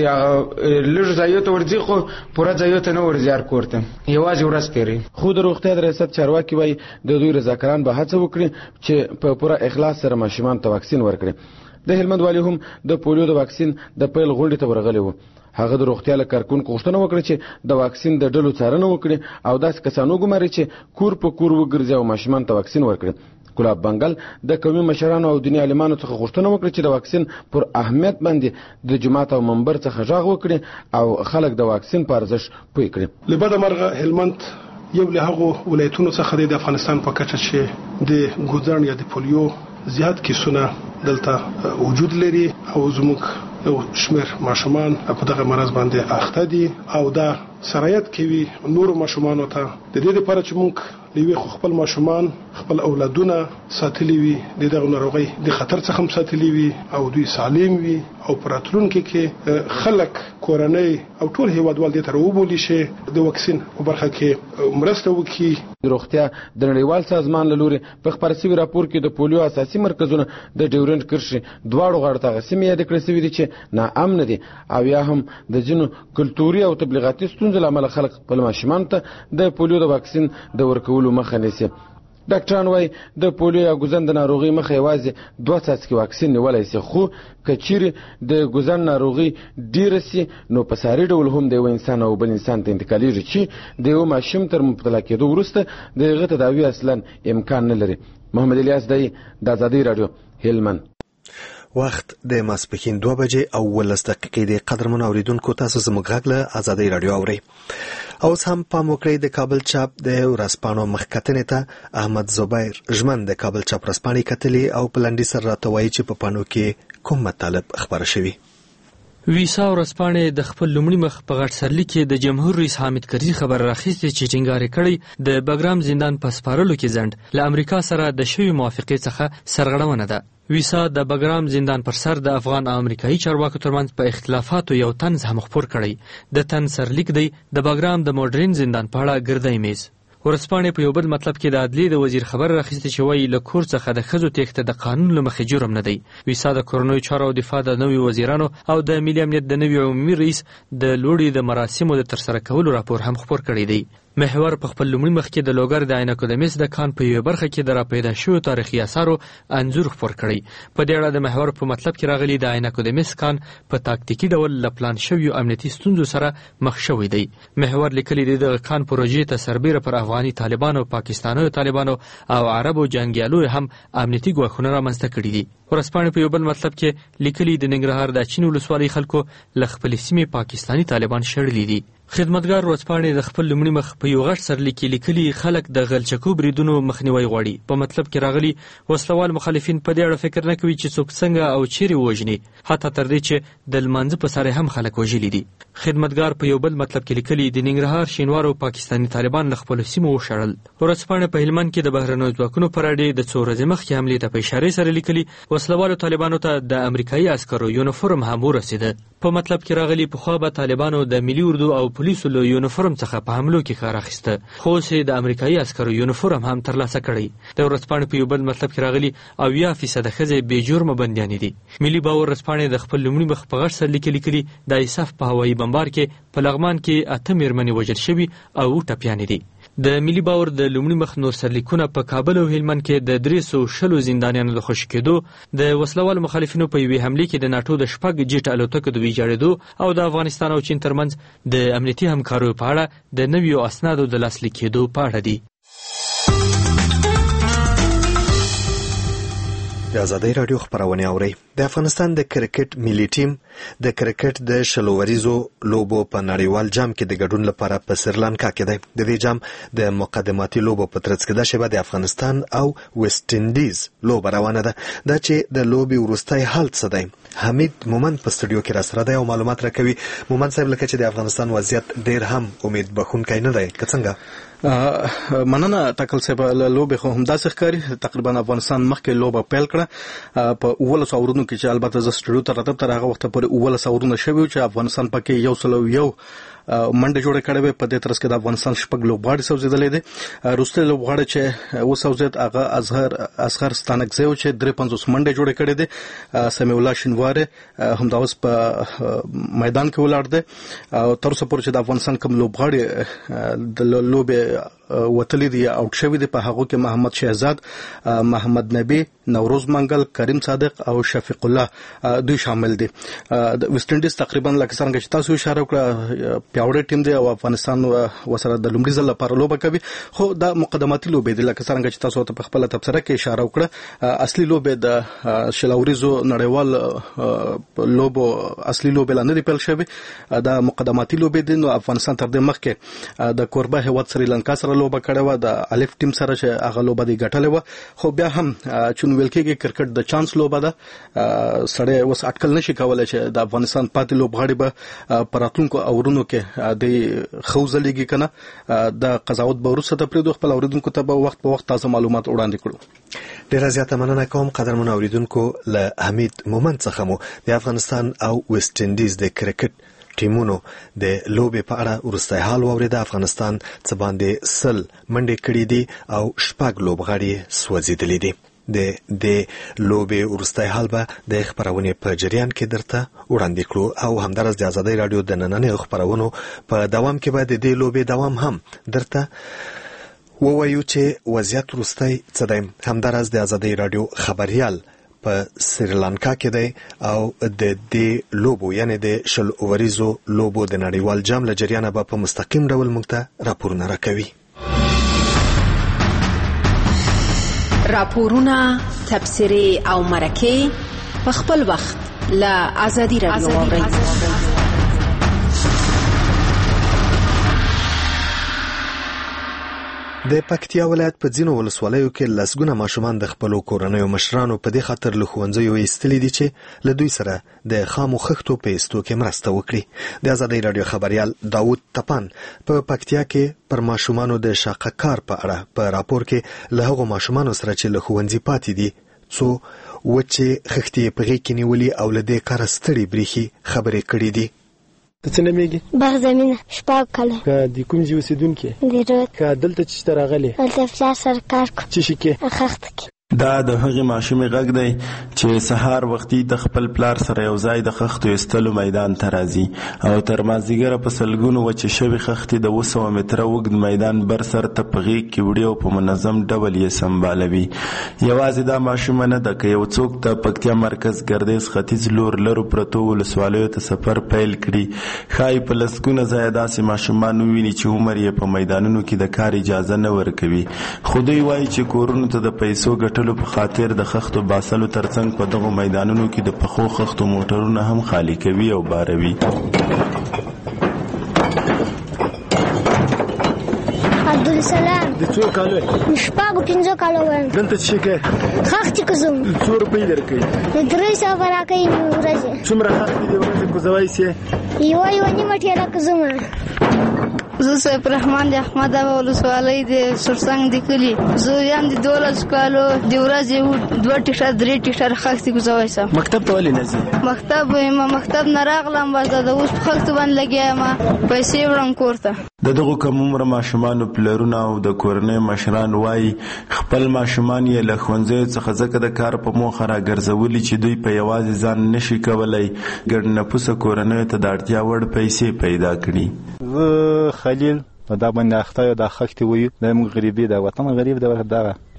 لږ ځایو ته ورځي خو پوره ځایو ته نه ورځي هر کور ته، یوازې ورځ تېروي. خو د روغتیا د ریاست چارواکي وایي د دوی رضاکاران به هڅه وکړي چې په پوره اخلاص سره ماشومان ته واکسین ورکړي. د هلمند والي هم د پولیو د واکسین د پیل غونډې ته ورغلی و. هغه د روغتیا له کارکونکو غوښتنه وکړه چې د واکسین د ډلو څارنه وکړي او داسې کسان وګماري چې کور په کور وګرځي او ماشومان ته واکسین ورکړي. ګلاب بنگل د قومي مشرانو او دیني عالمانو څخه غوښتنه وکړه چې د واکسین پر اهمیت باندې د جماعت او منبر څخه غږ وکړي او خلک د واکسین په ارزښت پوه کړي. لبد مرغه هلمند یو له هغو ولایتونو څخه د افغانستان په کچه چې د ګوزن یا د پولیو زیات کیسونه دلته وجود لري او زموږ یو شمیر ماشومان په دغه مرض باندې اخته دي او دا سرایت کوي نور ماشومان ته د دې لپاره چې موږ لوي خپل ماشومان خپل اولادونه ساتلي وي د دغه ناروغي د خطر څخه هم ساتلي وي او دوی سالم وي او پراتلونکو کې خلک کورنۍ او ټول هیوادوال دې تر وبولي شي د واکسین په برخه کې مرسته وکړي. د روغتیا د نړیوال سازمان له لوري په خبر شوی راپور کې د پولیو اساسي مرکزونه د ډیورنډ کرښې دواړو غاړو ته قسمې یاد کړې شوې دي چې ناامن دي او یا هم د ځینو کلتوري او تبلیغاتي ستونزو له امله خلک خپل ماشومان ته د پولیو د واکسین د ورکولو مخه نیسي. ډاکټران وایي د پولیو یا ګوزن د ناروغي مخه یوازې 2 څاڅکي واکسین نیولی شي، خو که چیرې د ګوزن ناروغي ډیره سي نو په ساري ډول هم د یو انسان او بل انسان ته انتقالیږي چې د یو ماشوم تر مبتلا کېدو وروسته د هغه تداوي اصلا امکان نه لري. محمد الیاس دی د آزادۍ راډیو هلمند. وخت د ماسپښین 2 بجې او 15 دقیقې د قدرمن اوریدونکو تاسو زموږ غږ له آزادۍ راډیو اورئ. اوس هم پام وکړئ د کابل چاپ د ورځپاڼو مخکتنې ته احمد زبیر ژمن د کابل چاپ ورځپاڼې کتلې او په لنډي سره راته وایي چې په پاڼو کې کوم مطالب خبره شوي. ویسا ورځپاڼې د خپل لومړي مخ په غټ سرلیک کې د جمهور رئیس حامد کرزي خبر راخیستې چې ټینګار کړی د بګرام زندان په سپارلو کې ځنډ له امریکا سره د شوی موافقې څخه سرغړونه ده. ویسا د بګرام زندان پر سر د افغان او امریکایي چارواکو ترمنځ په اختلافاتو یو طنز هم خپور کړی. د طنز سرلیک دی د بګرام د موډرن زندان په اړه ګردی میز. ورځپاڼې په یو بل مطلب کې د عدلیې د وزیر خبر راخیستې چې وایي له کور څخه د ښځو تېښته د قانون له مخې جرم نه دی. ویسا د کورنیو چارو او دفاع د نویو وزیرانو او د ملي امنیت د نوي عمومي رئیس د لوړې د مراسمو د ترسره کولو راپور هم خپور کړی دی. محور په خپل لومړي مخ کې د لوګر د عینکو د مس د کان په یوه برخه کې د راپیدا شویو تاریخي اثارو انځور خپور کړی. په دې اړه د محور په مطلب کې راغلي د عینکو د مس کان په تاکتیکي ډول له پلان شویو امنیتي ستونزو سره مخ شوی دی. محور لیکلي دی د کان پروژې ته سربیره پر افغاني طالبانو، پاکستاني طالبانو او عربو جنګیالو هم امنیتي ګواښونه رامنځته کړي دي. ورځپاڼې په یو بل مطلب کې لیکلي د ننګرهار د اچین ولسوالۍ خلکو له خپلې سیمې پاکستاني طالبان شړلي دي. خدمتګار ورځپاڼې د خپل لومړي مخ په یو غټ سرلیک کې لیکلي خلک د غلچکو بریدونو مخنیوي غواړي. په مطلب کې راغلي وسلوال مخالفین په دې اړه فکر نه کوي چې څوک څنګه او چیرې ووژني، حتی تر دې چې د لمانځه په سر هم خلک وژلي دي. خدمتګار په یو بل مطلب کې لیکلي د ننګرهار شینوارو پاکستاني طالبان له خپلو سیمو وشړل. ورځپاڼې په هلمند کې د بهرنیو ځواکونو پر اړې د څو ورځې مخکې حملې ته په اشارې سره لیکلي وسلوالو طالبانو ته د امریکایي عسکرو یونیفورم هم ورسېده. په مطلب کې راغلي پخوا به طالبانو د ملي اردو او پولیسو له یونیفورم څخه په حملو کې کار اخیسته، خو اوس د امریکایي عسکرو یونیفورم هم ترلاسه کړی. د ورځپاڼې په یو بل مطلب کې راغلي 80% ښځې بې جرمه بندیانې دي. ملي باور ورځپاڼې د خپل لومړي مخ په غټ سرلیک کې لیکلي د ایساف په هوایي بمبار کې په لغمان کې 8 مېرمنې وژل شوي او ټپیانې دي. د ملي باور د لومړي مخ نور سرلیکونه په کابل او هلمند کې د 360 زندانیانو د خوشي کېدو، د وسلوال مخالفینو په یوې حملې کې د ناټو د 6 جیټ الوتکو د ویجاړېدو او د افغانستان او چین ترمنځ د امنیتي همکاریو په اړه د نویو اسنادو د لاسلیک کېدو په اړه دي. د آزادۍ رادیو خبرونه اوري. د افغانستان د کرکټ ملي ټیم د کرکټ د شلوریزو لوبو په نړیوال جام کې د ګډون لپاره په سریلانکا کې دی. د دې جام د مقدماتي لوبو په ترڅ کې د شبه د افغانستان او ویسټ انډیز لوب روانه ده. دا چې د لوبي وروستۍ حالت څه دی؟ حمید مومن په استودیو کې را سره دی او معلومات راکوي. مومن صاحب، لکه چې د افغانستان وضعیت ډیر هم امید بخښونکی نه دی، که څنګه؟ مننه تکل صاحب. لوبه خو هم داسې ښکاري تقریبا افغانستان مخکې لوبه پیل کړه په 19 اورونو کې چې البته ز سټډیو ته راتب تر هغه وخت پورې 19 اورونه شوي چې افغانستان پکې 101 منډه جوړه کړې وي. په دې ترڅ کې د افغانستان شپږ لوبغاړي سوځیدلې دي. روسته لوبغاړي چې وسوځید هغه اصغر ستانکزی چې 53 منډه جوړه کړې دي. سمیع الله شینواره هم دا اوس په میدان کې ولاړ دی او تر اوسه پورې چې د افغانستان کوم لوبغاړي د لوبې وتلې دي او شوی دي په هغه کې محمد شهزاد، محمد نبی، نوروز منګل، کریم صادق او شفیق الله دوی شامل دي. د ویسټ انډیز تقریبا لکه څنګه چې تاسو اشاره وکړه پیاوړی ټیم دی او افغانستان وسره د لومړي ځل لپاره لوبه کوي. خو دا مقدماتي لوبه دي لکه څنګه چې تاسو ته په خپل تبصره کې اشاره وکړه. اصلي لوبه د شلوریزو نړیوال لوبو اصلي لوبه لاندې دی پیل شوی. دا مقدماتي لوبه دي. نو افغانستان تر دې مخکې د کوربه هیواد سریلانکا سره لوبه کړې و، د الف ټیم سره چې هغه لوبه دی ګټلې و. خو بیا هم چون ویل کېږي کرکټ د چانس لوبه ده، سړی اوس اټکل نشي کولای چې د افغانستان پاتې لوبغاړي به په راتلونکو اورونو کې د خوځلېږي کنه. د قضاوت به وروسته پرېږدو، خپل اوریدونکو ته به وخت په وخت تازه معلومات وړاندې کړو. ډیره زیاته مننه کوم قدرمن اوریدونکو. له حمید مومن څخه مو د افغانستان او ویسټ انډیز د کرکټ ټیمونو د لوبې په اړه وروستی حال واورېد. افغانستان څه باندې 100 منډې کړې دي او 6 لوبغاړي سوځېدلي دي. د لوبې وروستی حال به د خبرونې په جریان کې درته وړاندې کړو او همدارس د آزادۍ رادیو د نننۍ خبرونو په دوام کې به د دې لوبې دوام هم درته ووایو چې وضعیت وروستی څه دی. همدارس د آزادۍ رادیو خبریال په سریلانکا کې دی او د دې لوبو یعنی د شل اوریزو لوبو د نړیوال جام له جریانه به په مستقیم ډول موږ ته راپورونه راکوي. راپورونه، تبصرې او مرکې په خپل وخت له آزادۍ رادیو واورئ. د پکتیا ولایت په ځینو ولسوالیو کې لسګونه ماشومان د خپلو کورنیو مشرانو په دې خاطر له ښوونځیو ایستلي دي چې له دوی سره د خامو خښتو په ایستو کې مرسته وکړي. د آزادۍ رادیو خبریال داود تپان په پکتیا کې پر ماشومانو د شاقه کار په اړه په راپور کې له هغو ماشومانو سره چې له ښوونځي پاتې دي څو وچې خښتې په غېږ کې نیولي او له دې کاره ستړي بریښي خبرې کړي دي. ته څه نومېږي؟ بغزمینه. 6 کاله. که د کوم ځای اوسېدونکې؟ د رود. که دلته چې ته راغلې؟ دلته پلار سره کار کوم. څه شي کې؟ خښته کې. دا د هغې ماشومې غږ دی چې سهار وختي د خپل پلار سره یو ځای د خښتو ایستلو میدان ته راځي او تر مازدیګره په سلګونو وچې شوې خښتې د 200 متره اوږد میدان بر سر ته په غېږ کې وړي او په منظم ډول یې سمبالوي. یوازې دا ماشومه نه ده، که یو څوک د پکتیا مرکز ګردیز ختیځ لور لرو پرتو ولسوالیو ته سفر پیل کړي، ښایي په لسګونه ځایه داسې ماشومان وویني چې عمر یې په میدانونو کې د کار اجازه نه ورکوي. خو دوی وایي چې کورونو ته د پیسو ګټلو په خاطر د خښتو باسلو ترڅنګ په دغو میدانونو کې د پخو خښتو موټرونه هم خالی کوي او باروي. عبدالسلام. د څو کالو یې؟ 15 کالو یم. دلته څه شي کوې؟ خښتې کوزم. څو روپۍ درکوي؟ د 300 به راکوي ورځې. څومره خښتې د ورځې کوزوی سې؟ یوه نیمه ټېله کوزمه. زه سیف رحمان د احمد ولسوالۍ د سرسنګ د کلي. زه یم د 12 کالو د ورځې 2 ټیکټر 3 ټیکټر خښتې کوزوی سم. مکتب ته ولې نه ځې؟ مکتب نه راغلم، بس د اوس په خښتو باندې لګیا یم، پیسې وړم کور ته. د دغو کم عمره ماشومانو پلرونه او د کورنۍ مشران وایي خپل ماشومان یې له ښوونځیو څخه ځکه د کار په موخه راګرځولي چې دوی په یوازې ځان نشي کولی ګڼ نفوسه کورنیو ته د اړتیا وړ پیسې پیدا کړي. زه خلیل دا باندې اخته یو د خښتې وایو د موږ غریبي د وطن غریب د دغه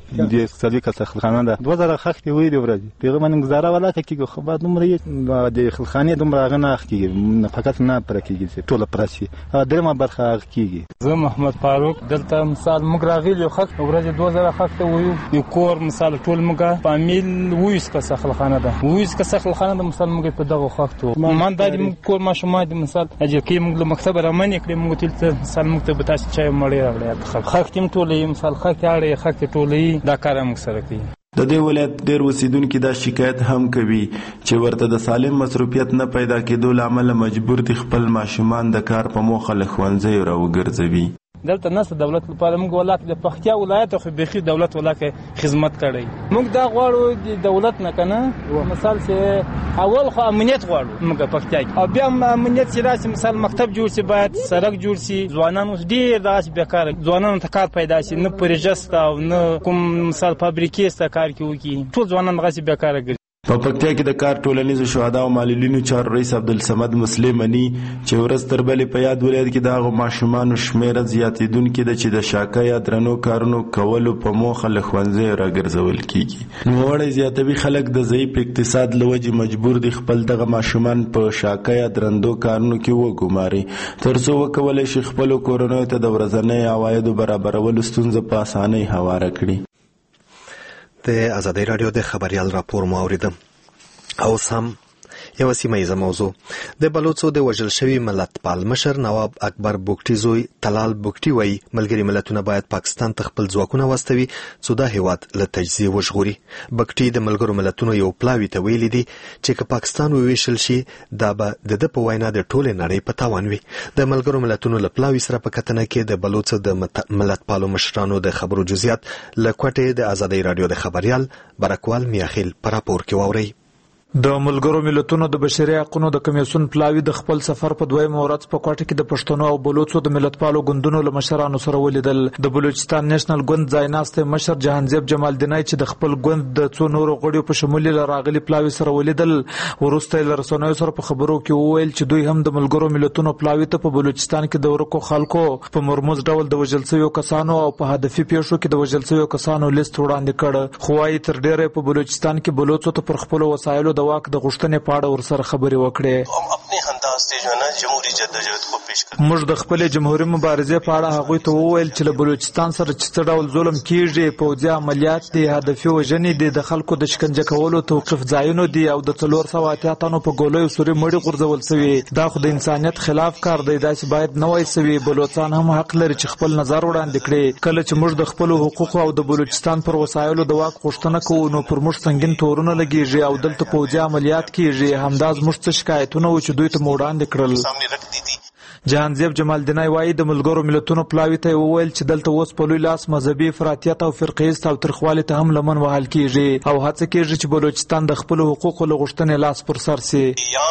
د سلوي خلخانه ده 2000 خخت وی دی ورځ پیغه من گزاره ولا کیږي خو بعد نمبر د خلخانه دومره غنه کیږي فقط نه پر کیږي ټول پرسي درمه برخه کیږي زه محمد فاروق دلته مثال موږ راغلی خخت ورځ 2000 خخت وی یو کور مثال ټول موږ فامیل ویس کا خلخانه ده ویس کا خلخانه ده مثال موږ په دغه خختو من د کور ماشومه د مثال اجل کې موږ له مکتب رامنې کړې موږ تل مثال موږ ته بتاس چای مړی راغلی خختم ټولې مثال خخت اړې خخت ټولې دا کار موږ سره کوي د دې ولایت ډېر اوسیدونکو دا شکایت هم کوي چې ورته د سالم مصروفیت نه پیدا کېدو لامل مجبور دي خپل ماشومان د کار په موخه له ښوونځیو راوګرځوي دلته نس دولت لپاره موږ ولایت د پختیا ولایت خو بخي دولت ولایت خدمت کړي موږ دا غواړو د دولت نه کنه مثال چې اول خو امنیت غواړو موږ پختیا او بیا امنیت چې راسي مثال مکتب جوړ شي باید سړک جوړ شي ځوانان اوس ډیر داس بیکار ځوانان ته کار پیدا شي نه پروژه او نه کوم مثال فابریکې سره کار کوي ټول ځوانان غاسي بیکار ګرځي په پکتیا کې د کار ټولنیزو شهدا او معلولینو چارو رئیس عبدالصمد مسلمانی چې ورځ تر بلې په یاد ولایت کې د هغو ماشومانو شمیره زیاتېدونکې ده چې د شاکه یا درنو کارونو کولو په موخه له ښوونځیو راګرځول کیږي نوموړی زیاتوي خلک د ضعیف اقتصاد له وجې مجبور دي خپل دغه ماشومان په شاکه یا درندو کارونو کې وګماري تر څو وکولی شي خپلو کورنیو ته د ورځنۍ عوایدو برابرولو ستونزه په اسانۍ هواره کړي د ازادي رادیو د خبريال راپور مو اوریدم او سم یو سیمایي موضوع د بلوڅو د وژل شوی ملتپال مشر نواب اکبر بوکټي زوی طلال بوکټي وای ملګری ملتونه باید پاکستان ته خپل ځواکونه واستوي څو دا هیواد له تجزیه وژغوري بوکټي د ملګرو ملتونو یو پلاوی ته ویلي دي چې که پاکستان وویشل شي دا به د په وینا د ټوله نړۍ په تاوان وي د ملګرو ملتونو له پلاوی سره په کتنه کې د بلوڅو د ملتپالو مشرانو د خبرو جزئیات لکوټه د ازادي رادیو د خبريال برکوال میاخیل پر راپور کې واوري د ملګرو ملتونو د بشري حقوقو د کمیسیون پلاوی د خپل سفر په دویمه ورځ په کوټه کې د پښتنو او بلوڅو د ملتپالو ګوندونو له مشرانو سره ولیدل د بلوچستان نېشنل ګوند ځایناسته مشر جهانزیب جمالدینای چې د خپل ګوند د څو نورو غړیو په شمول راغلي پلاوی سره ولیدل ورسته له رسنیو سره په خبرو کې وویل چې دوی هم د ملګرو ملتونو پلاوی ته په بلوچستان کې د ورکو خلکو په مرموز ډول د وژل شویو کسانو او په هدفي پیښو کې د وژل شویو کسانو لیست وړاندې کړ خو وايي تر ډیره په بلوچستان کې بلوڅو ته پر خپل وسایلو د واک د غشتنې په اړه ورسره خبرې وکړې موږ د خپل جمهوریت مبارزې په اړه هغوی ته وویل چې له بلوچستان سره چې ډول ظلم کیږي پوځي عملیات دي هدفي وژنې دي د خلکو د شکنجه کولو توقيف ځایونه دي او د 480 تنو په ګولیو سوري مړي غورځول شوی دا خو د انسانيت خلاف کار دی دا چې باید نه وای سوي بلوچستان هم حق لري چې خپل نظر وړاندې کړي کله چې موږ د خپل حقوقو او د بلوچستان پر وسایلو د واک غوښتنه کوو نو پر موږ سنگین تورونه لګیږي او دلته پوځي عملیات کیږي همداز موږ څه شکایتونه و چې دوی ته وړاندې کړل جهانزیب جمالدینای وایي د ملګرو ملتونو پلاوی ته وویل چې دلته اوس په لوی لاس مذهبي افراطیت او فرقیست او ترخوالي ته هم لمن وهل کیږي او هڅه کیږي چې بلوچستان د خپل حقوقو لغښتنې لاس پر سر سي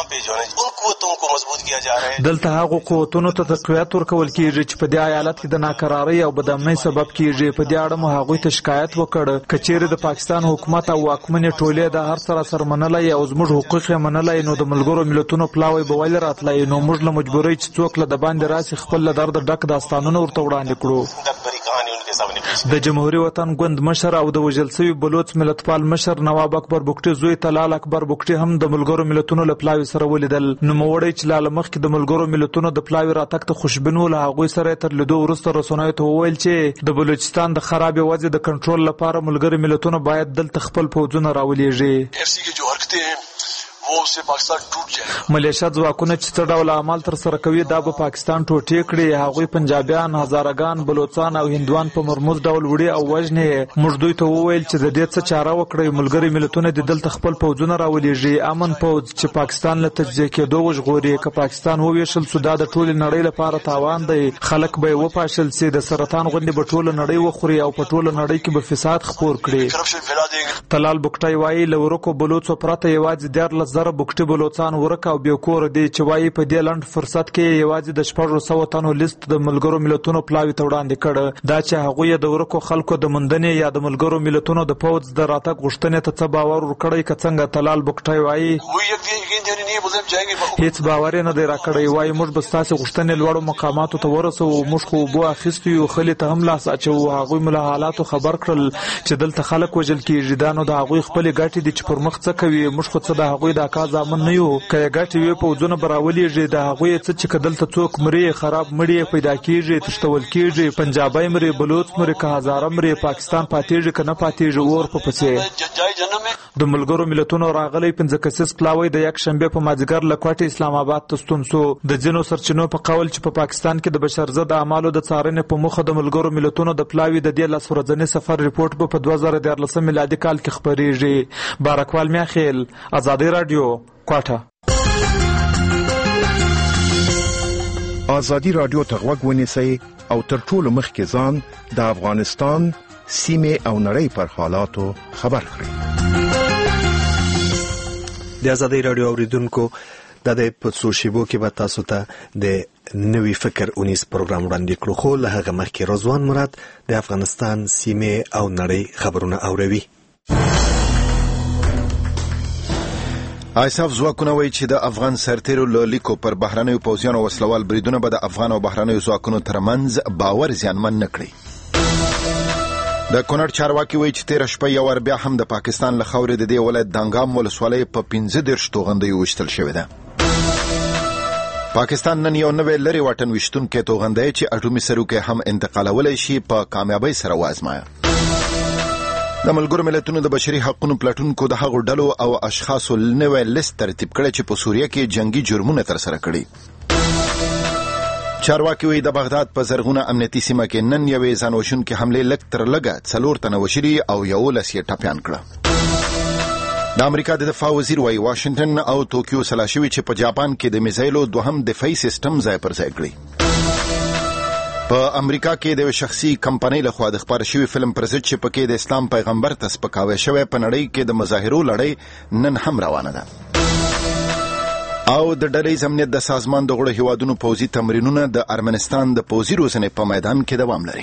دلته هغه قوتونو ته تقویت ورکول کیږي چې په دې ایالت کې د ناکرارۍ او بدامنۍ سبب کیږي په دې اړه مو هغوی ته شکایت وکړ کچېره د پاکستان حکومت او واکمنې ټولې د هر سره منلای او زموږ حقوق یې منلای نو د ملګرو ملتونو پلاوی به ول راتلای نو موږ له مجبورۍ چې څوک له د باندې راسي خپل له درد ډک داستانونه ورته وړاندې کړو د جمهوریت وطن ګوند مشر او د وژل شوی بلوچ ملتپال مشر نواب اکبر بوکټي زوی طلال اکبر بوکټي هم د ملګرو ملتونو له پلاوی سره ولیدل نو موړی چې لاله مخکې د ملګرو ملتونو د پلاوی راتګ ته خوشبین ول هغه سره تر لیدو وروسته رسنیو ته وویل چې د بلوچستان د خراب وضع د کنټرول لپاره ملګرو ملتونو باید دلته خپل فوجونه راولېږي ملیشیا ځواکونه چې څه ډول اعمال تر سره کوي دا به پاکستان ټوټې کړي هغوی پنجابیان هزارګان بلوچستان او هندوان په مرموز ډول وړي او وژنې موږ دوی ته وویل چې د دې څه چاره وکړي ملګري ملتونه د دلته خپل فوجونه راولېږي امن فوج چې پاکستان له تجزیه کېدو وژغوري که پاکستان وویشل سو دا د ټولې نړۍ لپاره تاوان دی خلک به وپاشل سي د سرطان غوندې به ټوله نړۍ وخوري او په ټوله نړۍ کې به فساد خپور کړي طلال بوکټي وایي له ورکو بلوچو پرته یوازې 14 زره بوکټي بلوڅان ورک او بیکور دي چې وایي په دې لنډ فرصت کې یوازې د 600 تنو لیست د ملګرو ملتونو پلاوي ته وړاندې کړ. دا چې هغوی د ورکو خلکو د مندنې یا د ملګرو ملتونو د پوځ د راتګ غوښتنې ته څه باور ورکړی که څنګه تلال بوکټي وایي هیڅ باور نه دی راکړی. وایي موږ به ستاسې غوښتنې لوړو مقاماتو ته ورسوو. موږ خو اوبو اخیستو یو خلي ته هم لاس اچوو. هغوی مو له حالاتو خبر کړل چې دلته خلک وژل کېږي. دا نو د هغوی خپلې ګټې دي چې پر مخ څه کوي. موږ خو څه د هغوی د اکا زامن نه یو. که یې ګټې وي پوځونه به راولېږي. د هغوی څه چې که دلته څوک مري خراب مړي پیدا کېږي تښتول کېږي. پنجابی مري بلوچ مري که هزاره مري پاکستان پاتېږي که نه پاتېږي اور په پسې. د ملګرو ملتونو راغلی 5 کسیز پلاوی د یک شنبه په مازدیګر له کوټې اسلام آباد ته ستون شو. د ځینو سرچینو په قول چې په پاکستان کې د بشرضد اعمالو د څارنې په موخه د ملګرو ملتونو د پلاوی د دې 10 ورځني سفر ریپورت به په 2014 میلادي کال کې خپریږي. بارکوال میاخیل، آزادی رادیو، کوټه. آزادی رادیو ته غوږ ونیسئ او تر ټولو مخکې ځان د افغانستان سیمې او نړۍ پر حالاتو خبر کړئ. د آزادی رادیو اوریدونکو د پڅو شیبو کې به تاسو ته د نوی فکر اونیس پروګرام وړاندې کړو، خو له هغه مخکې رضوان مراد د افغانستان سیمې او نړۍ خبرونه اوروي. آیساف ځواکونه وایي چې د افغان سرتیرو له لیکو پر بهرنیو پوځیانو وسلوال بریدونه به د افغان او بهرنیو ځواکونو ترمنځ باور زیانمن نه کړي. د کونړ چارواکي وایي چې تېره شپه یو ور بیا هم د پاکستان له خاورې د دې ولایت دانګام ولسوالۍ په 15 توغندیو ویشتل شوې ده. پاکستان نن یو نوی لرې واټن ویشتونکی توغندی چې اټومي سروکی هم انتقالولی شي په کامیابۍ سره وازمایه. د ملګرو ملتونو د بشري حقوقو پلټونکو د هغو ډلو او اشخاصو نوی لیست ترتیب کړی چې په سوریه کې جنگي جرمونه ترسره کړي. چارواکي وایي د بغداد په زرغونه امنیتي سیمه کې نن یوې ځانوژونکې حملې لږ تر لږه 4 تنه وشري او 11 یې ټپیان کړه. د امریکا د دفاع وزیر وایي واشنګټن او توکیو سلا شوي چې په جاپان کې د میزایلو دوهم دفاعي سیستم ځای پر ځای کړي. په امریکا کې د شخصي کمپنۍ لخوا د خبر شوی فلم پر ضد چې پکې د اسلام پیغمبر ته سپکاوی شوی په نړۍ کې د مظاهرو لړۍ نن هم روانه ده. او د ډلې امنیت د سازمان د غړو هیوادونو پوځي تمرینونه د ارمنستان د پوځي روزنې په میدان کې دوام لري.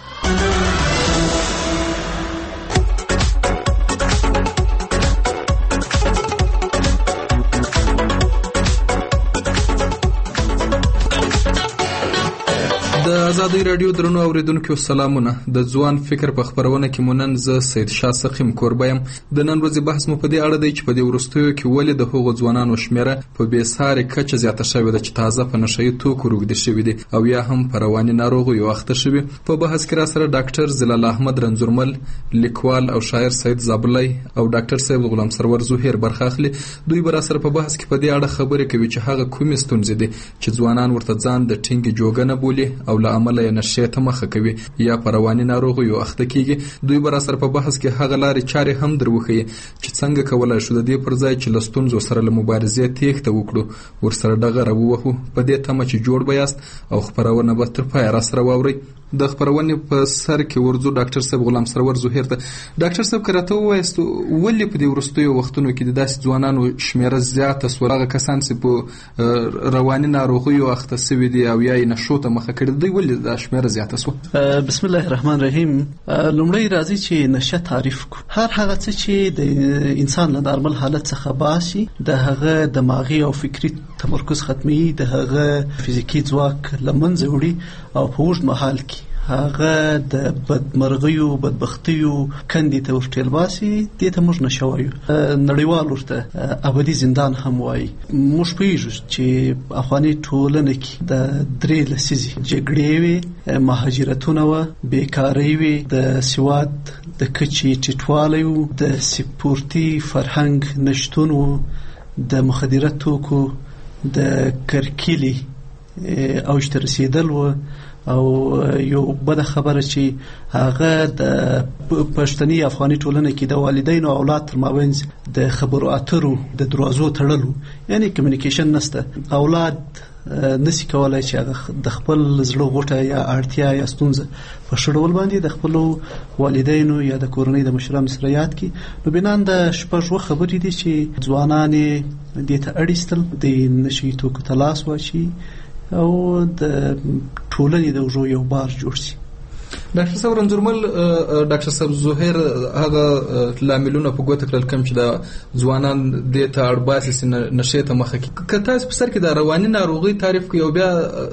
د آزادی رادیو درنو اوریدونکو سلامونه. د ځوان فکر په خبرونه کې مونن ز سید شاه سقیم کوربایم. د نن ورځې بحث مو په دې اړه دی چې په دې ورستیو کې ولې د هغو ځوانانو شمیره په بیسارې کچه زیاته شوې ده چې تازه په نشهیي توکو روږدي شوي دي او یا هم په رواني ناروغیو اخته شوي. په بحث کې راسره ډاکټر زلال احمد رنځورمل، لیکوال او شاعر سید زابلی او ډاکټر صاحب غلام سرور زهیر برخه اخلي. دوی به راسره په بحث کې په دې اړه خبرې کوي چې هغه کومې ستونزې دي چې ځوانان ورته ځان د ټینګې جوګه نه بولي او له امله یې نشې ته مخه کوي یا په رواني ناروغیو اخته کیږي. دوی به راسره په بحث کې هغه لارې چارې هم دروښيي چې څنګه کولای شو د دې پر ځای چې له ستونزو سره له مبارزې تېښته وکړو ورسره ډغره ووهو. په دې تمه چې جوړ به یاست او خپرونه به تر پایه راسره واورئ. د خبرونې په سر کې ورځو ډاکټر صاحب غلام سرور زهیر ته. ډاکټر صاحب که راته ووایاست ولې په دې وروستیو وختونو کې د داسې ځوانانو شمیره زیاته سوه، هغه کسان چې په رواني ناروغیو اخته سوي دي او یا یې نشو ته مخه کړي، دوی ولې دا شمیره زیاته سوه؟ بسم الله الرحمن الرحیم. لومړی راځي چې نشه تعریف کو. هر هغه څه چې د انسان له نارمل حالت څخه باسي د هغه دماغي او فکری تمرکز ختمي، د هغه فزیکی ځواک لمنځه وړي او په اوږد مهال کې هغه د بدمرغیو بدبختیو کندې ته ورټېل باسي. دې ته موږ نشه وایو، نړیوال ورته ابدي زندان هم وایي. موږ پوهېږو چې افغاني ټولنه کې د 3 لسیزې جګړې وې، مهاجرتونه وه، بیکارۍ وې، د سواد د کچې ټیټوالی و، د سپورتي فرهنګ نشتون و، د مخدره توکو د کرکیلي اوج ته رسېدل و. او یو بده خبره چې هغه د پښتني افغاني ټولنه کې د والدینو او اولاد ترمنځ د خبرو اترو د دروازو تړلو، یعنی کمیونیکیشن نشته. اولاد نسی کولای چې هغه د خپل زړه غوټه یا اړتیا یا ستونزه په شړول باندې د خپل والدینو یا د کورنۍ د مشرانو سره یاد کی. نو بنان د شپږ خبرې دي چې ځوانان دې ته اړیستل د نشي توکو تلاس واشي او د ټولنې د وجو یو بار جوړ شي. ډاکټر صاحب رنځورمل، ډاکټر صاحب زهیر هغه لاملونه په ګوته کړل کوم چې د ځوانان د ته اړباسي نشې ته مخه کوي. که تاسو په سر کې د رواني ناروغي تعریف کوئ او بیا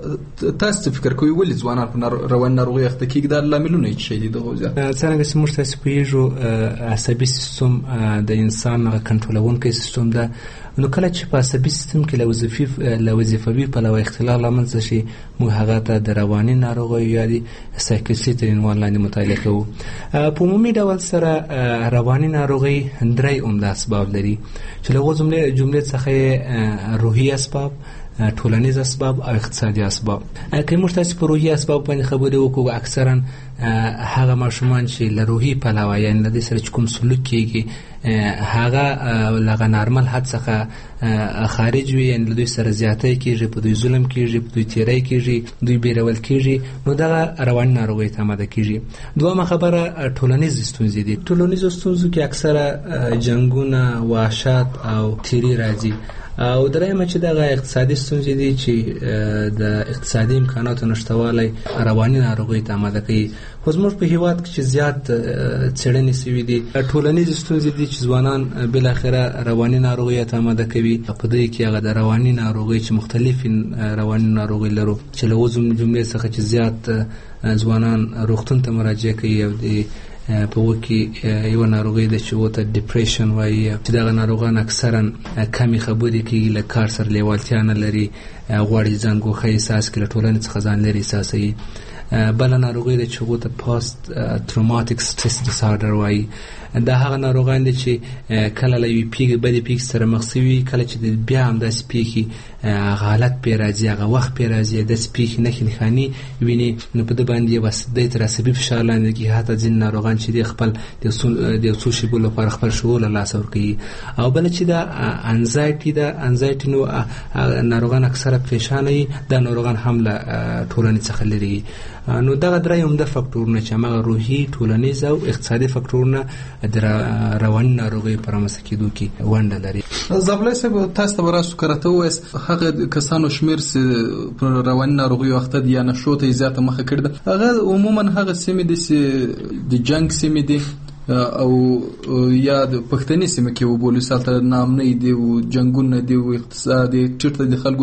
تاسو فکر کوئ ولې ځوانان په رواني ناروغي اخته کیږي، دا لاملونه څه دي؟ دغه څنګه چې موږ تاسو پوهیږو عصبي سیستم د انسان کنټرولونکی سیستم ده. نو کله چې په عصبي سیستم کې له وظیفوي پلوه اختلال رامنځته شي موږ هغه ته د رواني ناروغیو یا د سایکوسیټ عنوان لاندې مطالعه کوو. په عمومي ډول سره رواني ناروغي درې عمده اسباب لري چې له هغو جملې څخه روحي اسباب، ټولنیز اسباب او اقتصادي اسباب. که موږ تاسو په روحي اسباب باندې خبرې وکړو، اکثرا هغه ماشومان چې له روحي پلوه یعنې له دې سره چې کوم سلوک کېږي هغه لغه نارمل حد څخه خارج وي، یعنې له دوی سره زیاتی کېږي، په دوی ظلم کېږي، په دوی تیری کېږي، دوی بیرول کېږي، نو دغه رواني ناروغۍ ته آماده کېږي. دویمه خبره ټولنیز ستونزې دي. ټولنیزو ستونزو کې اکثره جنګونه، وحشت او تیری راځي. او درېیمه چې دغه اقتصادي ستونزې دي چې د اقتصادي امکاناتو نشتوالی رواني ناروغۍ ته آماده کوي. خو زموږ په هېواد کې چې زیات څېړنې سوي دي ټولنیز ستونزې دي چې ځوانان بالاخره رواني ناروغۍ ته آماده کوي. په دې کې هغه د رواني ناروغۍ چې مختلفې رواني ناروغۍ لرو چې له اوس جملې څخه چې زیات ځوانان روغتون ته مراجعه کوي او د په وکي یو ناروغي د چې وته ډیپریشن وایي چې دغه ناروغان اکثرا کمی خبرې کوي، له کار سره لیوالتیا نه لري، غواړي ځان ګوښه احساس کړي، له ټولنې څخه ځان لرې احساسوي. بله ناروغي د چې وته پاست تروماتیک سټریس ډیسارډر وایي. دا هغه ناروغان دي چې کله له یوې پیښې بدې پیښې سره مخ شوي، کله چې بیا همداسې پیښې حالت پرې راځي، هغه وخت پرې راځي، داسې پیښې نښې نښانې ویني، نو په ده باندې یې تر عصبي فشار لاندې کېږي. حتی ځینې ناروغان چې دي خپل د یو څو شېبو لپاره خپل شعور له لاسه ورکوي. او بله چې دا انزایټي ده، انزایټي نو ناروغان اکثره پریشانه وي، دا ناروغان هم له ټولنې څخه لرې. نو دغه درې عمده فکټورونه چې هماغه روحي، ټولنیز او اقتصادي فکټورونه د رواني ناروغیو په رامنځته کېدو کې ونډه لري. زابلای صاحب، تاسو ته به راسو که راته ووایاست هغه کسانو شمېر چې په رواني ناروغیو اخته دي یا نشو ته یې زیاته مخه کړې ده، هغه عموما هغه سیمې دي چې د جنګ سیمې دي او یا د پښتني سیمه کې وبولو سالته نامنۍ دي او جنګونه دي او اقتصادي ټیټه د خلکو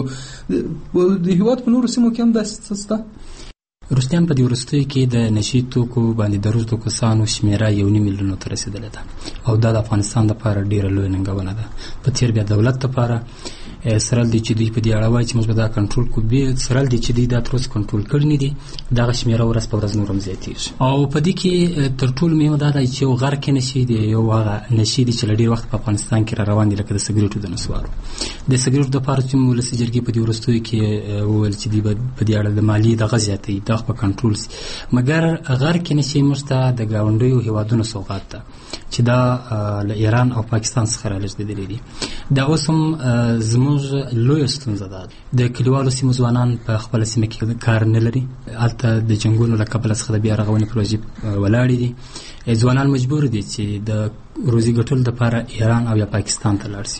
د هېواد په نورو سیمو کې هم داسې شته. روسیان په دې وروستیو کې د نشي توکو باندې د روزدو کسانو شمېره 1.5 میلیون ته رسېدلې ده او دا د افغانستان لپاره ډېره لویه ننګونه ده. په تېر بیا دولت لپاره سرل دي چې دوی په دې اړه وایي چې موږ به دا کنټرول کړو، بیا سرل دي چې دوی دا تر اوسه کنټرول کړي نه دي، دغه شمېره ورځ په ورځ نور هم زیاتېږي. او په دې کې تر ټولو مهمه دا ده چې یو غرق نشي دی، یو هغه نشي دی چې له ډېر وخت په افغانستان کې را روان دي، لکه د سګرېټو د نسوارو. د سګرېټو دپاره چې ولسي جرګې په دې وروستیو کې وویل چې دوی به په دې اړه د مالیې دغه زیاتوي، دا په کنټرول شي. مګر غرق نشي موږ ته د ګاونډیو هېوادونو سوغات ده چې دا له ایران او پاکستان څخه رالېږدېدلې دي. دا اوس هم زموږ لویه ستونزه ده. د کلیوالو سیمو ځوانان په خپله سیمه کې کار نه لري، هلته د جنګونو له کبله څخه د بیا رغونې پروژې ولاړې دي. ځوانان مجبور دي چې د روزي ګټلو دپاره ایران او یا پاکستان ته لاړ شي.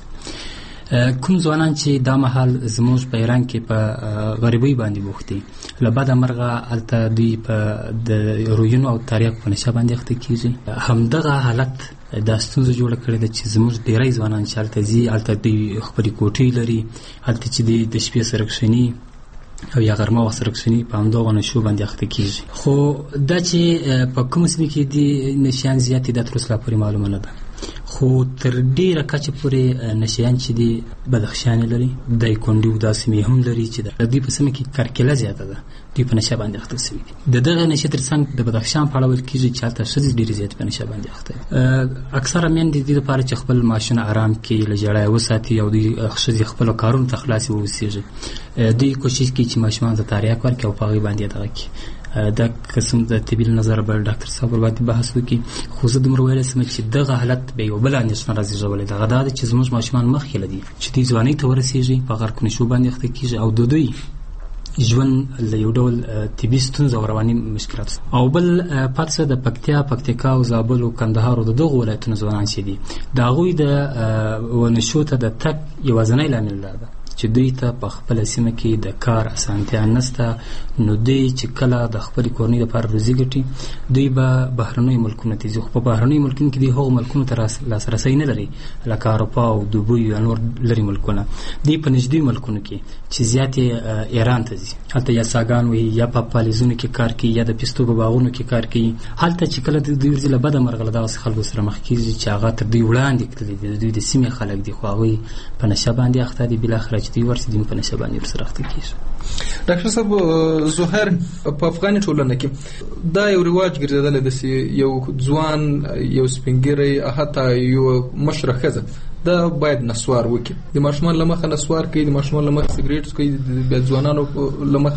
کوم ځوانان چې دا مهال زموږ په ایران کې په غریبۍ باندې بوخت دي، له بده مرغه هلته دوی په د رویونو او تاریخ په نشه باندې اخته کېږي. همدغه حالت دا ستونزه جوړه کړې ده چې زموږ ډېری ځوانان چې هلته ځي، هلته دوی خپلې کوټې لري، هلته چې دوی د شپې سرکښني او یا غرمه وخت سرکښني په همدغو نشو باندې اخته کېږي. خو دا چې په کومو سیمو کې دي نشیان زیات دي، دا تر اوسه لا پورې معلومه نه ده. خو تر ډېره کچه پورې نشیان چې دي بدخشان لري، دایکنډي او دا سیمې هم لري چې د دوی په سیمه کې کرکیله زیاته ده، دوی په نشه باندې اخته شوي دي. د دغه نشې تر څنګ د بدخشان په اړه ویل کېږي چې هلته ښځې ډېرې زیاتې په نشه باندې اخته دي. اکثره میندې د دې لپاره چې خپل معاشونه ارام کړي، له ژړا وساتي او دوی ښځې خپلو کارونو ته خلاصې واوسېږي، دوی کوشش کوي چې ماشومان ته تریاک ورکړي او په هغوی باندې دغه کړي. دا قسم د طبي نظر به ډاکټر صاحب باندې بحث وکړي. خو زه دومره ویلی سم چې دغه حالت به یو بل اندېښنه رازېږولې دغه دا ده چې زموږ ماشومان مخکې له دي چې دوی ځوانۍ ته ورسېږي په غرق نشو باندې اخته کېږي او د دوی ژوند له یو ډول طبي ستونزو او رواني مشکلاتو او بل پاتې د پکتیکا او زابل او کندهار او دغه ولایتونو ځوانان چې دي د هغوی د ونشو ته د تګ یوازینی لامل دا ده چې دوی ته په خپل سیمه کې د کار اسانتیا نشته. نو دوی چې کله د خپل کورنۍ لپاره روزي ګټي دوی به بهرنۍ ملکونو ته ځي. خو په بهرنۍ ملکونو کې دوی هغو ملکونو ته لاسرسی نه لري لکه اروپا او دوبۍ یا نور لرې ملکونه. دوی په نږدې ملکونو کې چې زیات ایران ته ځي هلته یا څاګان وي یا په پالیزونو کې کار کوي یا د پستو په باغونو کې کار کوي. هلته چې کله دوی ورځي له بده مرغه له دغسې خلکو سره مخ کېږي چې هغه تر دوی وړاندې تللي دي. دوی د سیمې خلک دي خو هغوی په نشه باندې اخته دي. بالاخره چې دوی ورسي دوی په نشه باندې ورسره اخته کېږي. ډاکټر صاحب زهیر په افغاني ټولنه کې دا یو رواج ګرځېدلی ده چې یو ځوان یو سپینګیری حتی یو مشره ښځه دا باید نسوار وکړي. د ماشومان له مخه نسوار کوي، د ماشومان له مخه سګریټ کوي، د ځوانانو له مخه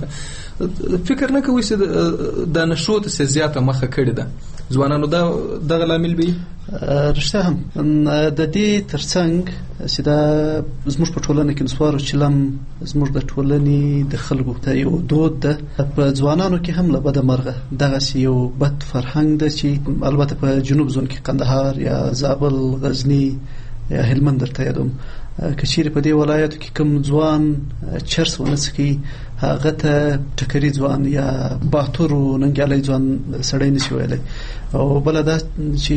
فکر نه کوي چې د نشو ته زیاته مخه کړې ده ځوانانو. دغه لامل به رښتیا هم د دې ترڅنګ چې دا زموږ په ټولنه کې نسوارو چلم زموږ د ټولنې د خلکو ته یو دود ده. په ځوانانو کې هم له بده مرغه دغسې یو بد فرهنګ ده چې البته په جنوب زون کې قندهار یا زابل، غزني یا هلمند درته یادوم که چیرې په دې ولایتو کې کوم ځوان چرس ونه څښي هغه ته ټکري ځوان یا باتور و ننګیالی ځوان سړی نشي ویلی. او بله دا چې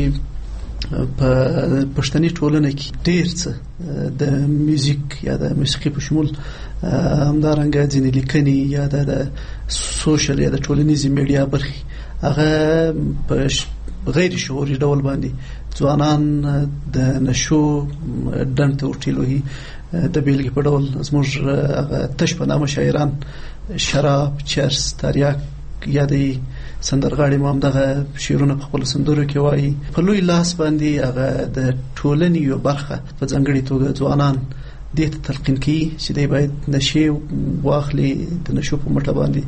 په پښتني ټولنه کې ډېر څه د میوزیک یا د موسیقي په شمول همدارنګه ځینې لیکنې یا د سوشل یا د ټولنیزې میډیا برخې هغه په غیر شعوري ډول باندې ځوانان د نشو ډنډ ته ورټېل وهي. د بیلګې په ډول زموږ هغه تش په نامه شاعران شراب، چرس، تریاک یادوي. سندرغاړي مو همدغه شعرونه په خپلو سندرو کې وایي. په لوی لاس باندې هغه د ټولنې یو برخه په ځانګړې توګه ځوانان دې ته تلقین کوي چې دی باید نشې واخلي، د نشو په مټه باندې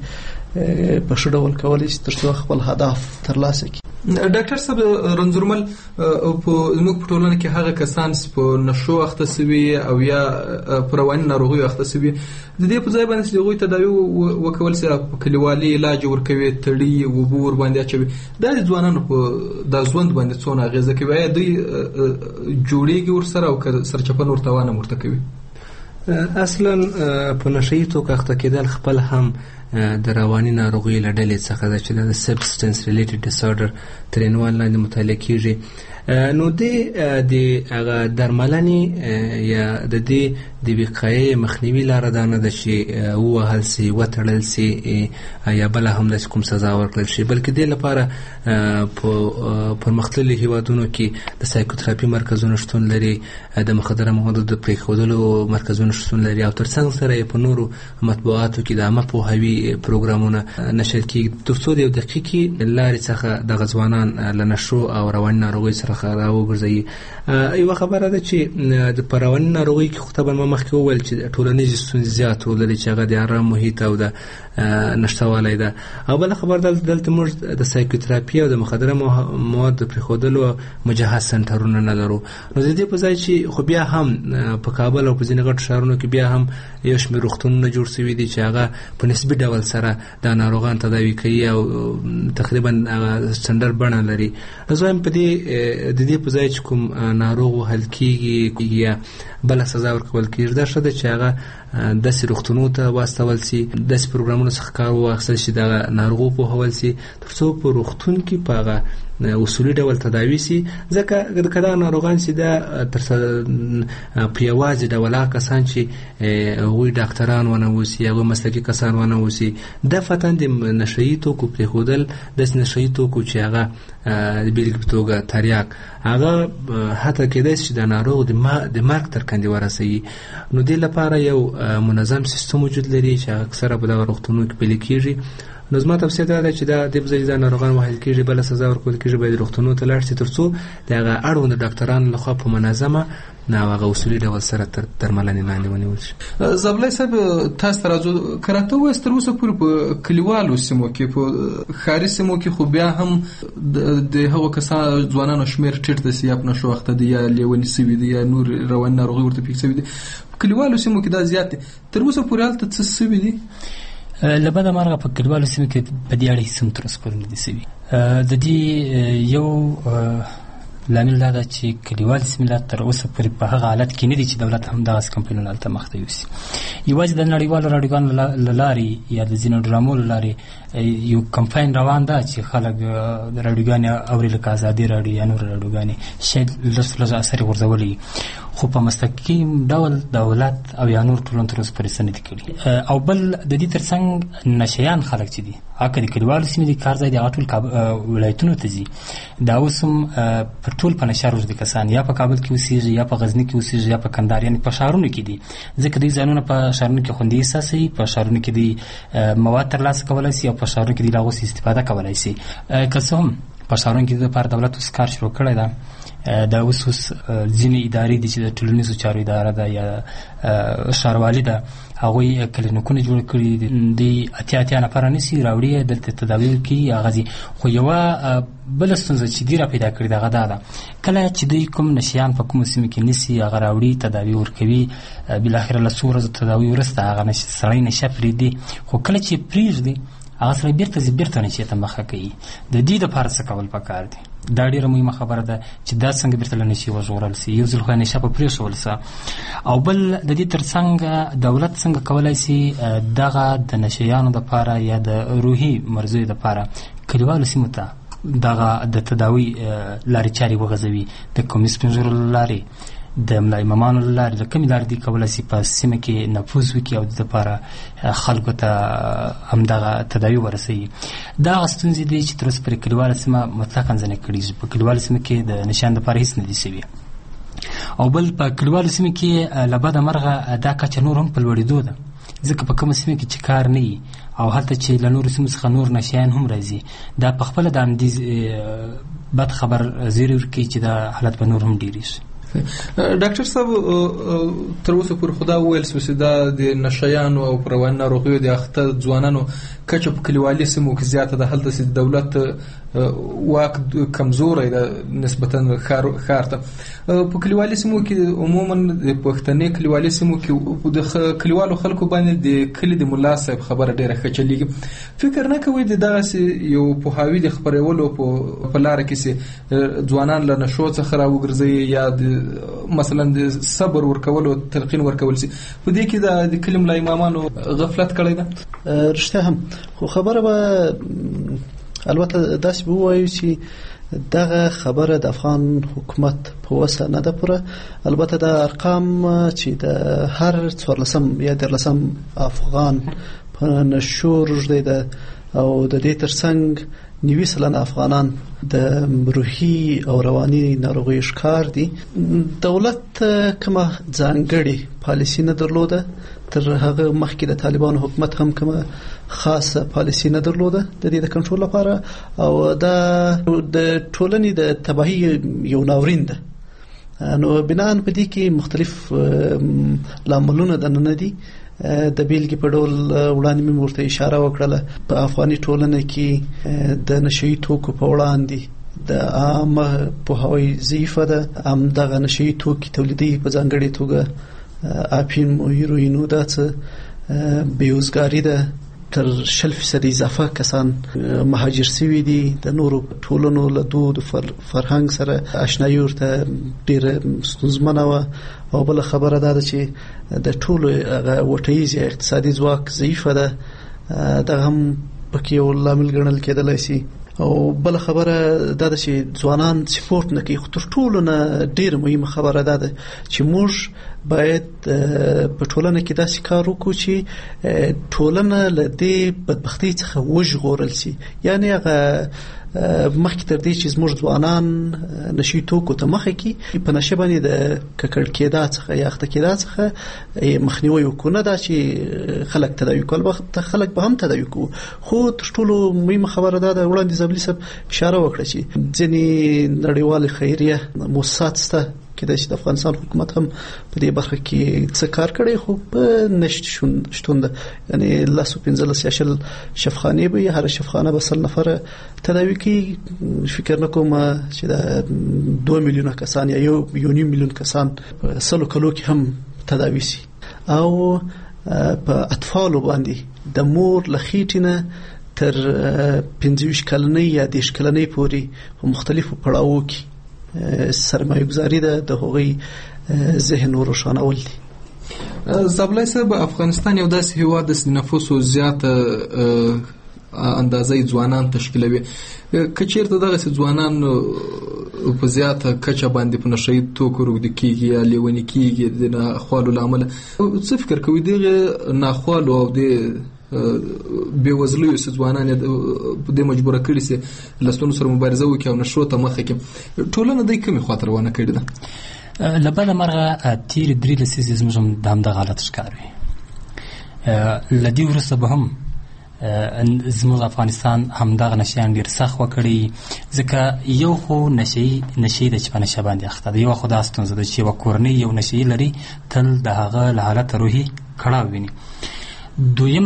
په ښه ډول کولی شي تر څو خپل هدف ترلاسه کړي. ډاکټر صاحب رنځورمل زموږ په ټولنه کې هغه کسان چې په نشو اخته سوي او یا په رواني ناروغیو اخته سوي د دې په ځای باندې چې هغوی تداوي وکول سي په کلیوالي علاج ورکوي، تړي، اوبه ورباندې اچوي، دا د ځوانانو په دا ژوند باندې څونه اغېزه کوي؟ آیا دوی جوړېږي ورسره او که سرچپن ورته وانه ورته کوي؟ اصلا په نشهیي توګه اخته کېدل خپل هم د رواني ناروغیو له ډلې څخه ده چې د سبسټنس ریلیټډ ډیسارډر تر عنوان لاندې مطالعه کېږي. نو د هغه درملنې یا د دې د وقایې مخنیوي لاره دا نه ده چې ووهل سي، وتړل سي یا بله هم داسې کوم سزا ورکړل شي، بلکې دې لپاره په پرمختللي هیوادونو کې د سایکوتراپي مرکزونه شتون لري، د مخدره موادو د پرېښودلو مرکزونه شتون لري او تر څنګ سره یې په نورو مطبوعاتو کې د عامه پوهاوي پروګرامونه نشر کېږي تر څو د یو دقیقې لارې څخه دغه ځوانان له نشو او رواني ناروغیو سره راوګرځوي. یوه خبره ده چې په رواني ناروغیو کې خو طبعا ما مخکې وویل چې ټولنیزې ستونزې زیات رول لري چې هغه د ارام محیط او د نشتوالی ده. او بله خبره دلته موږ د سایکوتراپي او د مخدره مواد د پرېښودلو مجهز سنټرونه نه لرو. نو د دې په ځای چې خو بیا هم په کابل او په ځینې غټو ښارونو کې بیا هم یو شمېر روغتونونه جوړ شوي دي چې هغه په نسبي ډول سره دا ناروغان تداوي کوي او تقریبا سټنډرډ بڼه لري. زه وایم په دې د دې په ځای چې کوم ناروغ وهل کېږي یا بله سزا ورکول کېږي دا ښه ده چې هغه داسې روغتونو ته واستول سي، داسې پروګرامونو څخه کار واخیستل شي، دغه ناروغ وپوهول سي تر څو په روغتون کې په هغه اصولي ډول تداوي سي. ځکه که دا ناروغان سي دا په یوازې ډول هغه کسان چې هغوی ډاکټران ونه اوسي، هغوی مسلکي کسان ونه اوسي، دفعتاً د نشهیي توکو پرېښودل داسې نشهیي توکو چې هغه د بېلګې په توګه تریاک هغه حتی کېدای شي چې د ناروغ د مرګ تر کندې ورسوي. نو دې لپاره یو منظم سیستم وجود لري چې اکثره په دغه روغتونونو کې پلي کېږي. نو زما توصیه دا ده چې دا د بځای د ناروغان وحل کېږي بل سزا ورکول کېږي باید روغتونونو ته لاړ شي ترڅو د هغه اړوند ډاکټرانو لخوا په منظمه نه هغه اصولي ډول سره درملنې لاندې ونیول شي. زابلای صاحب تاسو ته راځو کراته وایي تر اوسه پورې په کلیوالو سیمو کې په ښاري سیمو کې خو بیا هم د هغو کسانو ځوانانو شمېر ټیټ دی چې یا په نشو وخته دي یا لیوني سوي دي یا نور رواني ناروغۍ ورته پېښ سوي دي. په کلیوالو سیمو کې دا زیات دي. تر اوسه پورې هلته څه سوي دي؟ له بده مرغه په کلیوالو سیمو کې په دې اړه هېڅ هم تر اوسه پورې نه دي سوي. د دې یو لامل دا ده چې کلیوال سیمې تر اوسه پورې په هغه حالت کې نه دي چې دولت هم دغسې کمپاینونه هلته مخته یوسي. یوازې د نړیوالو راډیوګانو له لارې یا د ځینو ډرامو له لارې یو کمپاین روان ده چې خلک د راډیوګانې اوري لکه ازادي راډیو یا نورې راډیوګانې شاید لږ اثر یې غورځولی خو په مستقیم ډول دولت او یا نور ټولنه تر اوسه پورې څه نه دي کړي. او بل د دې تر څنګ نشیان خلک چې دي هغه د کلیوالو سیمې د کار ځای دي هغه ټول ولایتونو ته ځي. دا اوس هم پر ټول په نشه روږدي کسان یا په کابل کې اوسېږي یا په غزني کې اوسېږي یا په کندهار یعنې په ښارونو کې دي ځکه دوی ځانونه په ښارونو کې خوندي احساسوي په ښارونو کې دوی مواد ترلاسه کولی شي او په ښارونو کې دوی له هغو استفاده کولی شي. که څه هم په ښارونو کې د لپاره دولت اوس کار شروع کړی ده. دا اوس ځینې ادارې دي چې د ټولنیزو چارو اداره ده یا ښاروالي ده هغوی کلینیکونه جوړ کړي دي. اتیا نفره نیسي راوړي دلته تداوی کوي هغه ځي. خو یوه بله ستونزه چې دوی را پیدا کړې ده هغه دا ده کله چې دوی کوم نشیان په کومو سیمو کې نیسي هغه راوړي تداوی ورکوي بالاخره له څو ورځو تداوی وروسته هغه سړی نشه پرېږدي. خو کله چې پرېږدي هغه سړی بیرته ځي بیرته نشې ته مخه کوي. د دې دپاره څه کول پکار دي؟ دا ډېره مهمه خبره ده چې دا څنګه بیرته له نشې وژغورل سي. یو ځل خو نشه په پرېښول سه. او بل د دې تر څنګ دولت څنګه کولی سي دغه د نشیانو دپاره یا د روحي مرضیو دپاره کلیوالو سیمو ته دغه د تداوی لارې چارې وغځوي د قومي سپین ږیرو له لارې د ملا امامانو له لارې د کومې لارې دوی کولی شي په سیمه کې نفوذ وکړي او د دپاره خلکو ته همدغه تداوی ورسوي. دا هغه ستونزې دي چې تر اوسه پورې کلیواله سیمه مطلقا ځنې کړي. په کلیواله سیمه کې د نشان دپاره هېڅ نه دي سوي. او بل په کلیوالو سیمه کې له بده مرغه دا کچه نور هم په لوړېدو ده ځکه په کومه سیمه کې چې کار نه وي او هلته چې له نورو سیمو څخه نور نشیان هم راځي دا په خپله د همدې بد خبر زیری ورکوي چې دا حالت به نور هم ډېرې شي. ډاکټر صاحب تر اوسه پورې خو دا وویل شوي چې دا د نشیانو او په رواني ناروغیو د اخته ځوانانو کچه په کلیوالي سیمو کې زیاته ده. هلته چې دولت واک کمزوری ده نسبتا ښار ته. په کلیوالي سیمو کې عموما د پښتني کلیوالي سیمو کې د کلیوالو خلکو باندې د کلي د ملا صاحب خبره ډېره ښه چلېږي. فکر نه کوئ د دغسې یو پوهاوي د خپرولو په لاره کې چې ځوانان له نشو څخه راوګرځوي یا مثلا د صبر ورکولو تلقین ورکول شي؟ په دې کې د کلي ملا امامانو غفلت کړی ده؟ رښتیا هم خو خبره به البته داسې به ووایو چې دغه خبره د افغان حکومت په وسه نه ده پوره. البته د ارقام چې د هر 14 یا 13 افغان په نشو روږدی ده او د دې ترڅنګ 90% افغانان د روحي او رواني ناروغیو ښکار دي. دولت کومه ځانګړې پالیسي نه درلوده. تر هغه مخکې د طالبانو حکومت هم کومه خاصه پالیسي نه درلوده د دې د کنټرول لپاره او دا د ټولنې د تباهي یو ناورین ده. نو بناء په دې کې مختلف لاملونه دننه دي. د بیلګې په ډول وړاندې مې ورته اشاره وکړله په افغاني ټولنه کې د نشهیي توکو په وړاندې د عامه پوهاوی ضعیفه ده. همدغه نشهیي توکي تولیدي په ځانګړې توګه اپین او هیروینو ده څه بېوزګاري ده. تر 60% اضافه کسان مهاجر سوي دي. د نورو ټولنو له دود فرهنګ سره آشنایي ورته ډېره ستونزمنه وه. او بله خبره دا ده چې د ټولو هغه وټیز یا اقتصادي ځواک ضعیفه ده. دغه هم پکې یو لامل ګڼل کېدلی شي. او بل خبره دا ده چې ځوانان سپورت نه کوي. خو تر ټولو نه ډېره مهمه خبره دا ده چې موږ باید په ټولنه کې داسې کار وکړو چې ټولنه له دې بدبختۍ څخه وژغورل شي. یعنې هغه مخکې تر دې چې زموږ ځوانان نشي توکو ته مخه کی په نشه باندې د ککړ کېدا څخه یا اخته کېدا څخه مخنیوي وکړو، نه دا چې خلک تداوی کول، وخت خلک به هم تداوی کوو. خو تر ټولو مهمه خبره دا د وړاندې زبلی صاحب اشاره وکړه چې ځینې نړیوال خیریه مؤسسات شته کېدای شي د افغانستان حکومت هم په دې برخه کې څه کار کړی، خو په نشته شتون ده. یعنی 15 یا 20 شفاخانې به هر شفاخانه به 100 نفر تداوی کوي. فکر نه کوم چې د 2 میلیونه کسان یا 1.5 میلیون کسان په 100 کلو کې هم تداوی شي. او په اطفالو باندې د مور لخیټینه تر 25 کلنۍ یا 10 کلنۍ پورې په مختلفو پړاوو کې سرمایه گذاری ده د هغوی ذهن روښانول دي. زبلای صاحب، افغانستان یو داسې هیواد د نفوسو زیاته اندازې ځوانان تشکیلوي. که چیرته دغه ځوانان په زیاته کچه باندې په نشهیي توکو روږدي کېږي یا لیوني کېږي د ناخوالو له امله، څه فکر کوي دغه ناخوالو او د بېوزلیو ځوانان د مجبوره کړي سي لستونو سره مبارزه وکړي او نشو ته مخه کړي، ټولنه د کومې خواته روانه کړې ده؟ له بله مرغه تېرې 3 لسیزې زموږ هم د همدغه حالت ښکار وي. له دې وروسته به هم زموږ افغانستان همدغه نشیان ډېر سخت وکړي، ځکه یو خو نشهیي ده چې په نشه باندې اخته ده، یو خو دا ستونزه ده چې یوه کورنۍ یو نشهیي لري تل د هغه له حالته روحي کړاو ویني. دویمه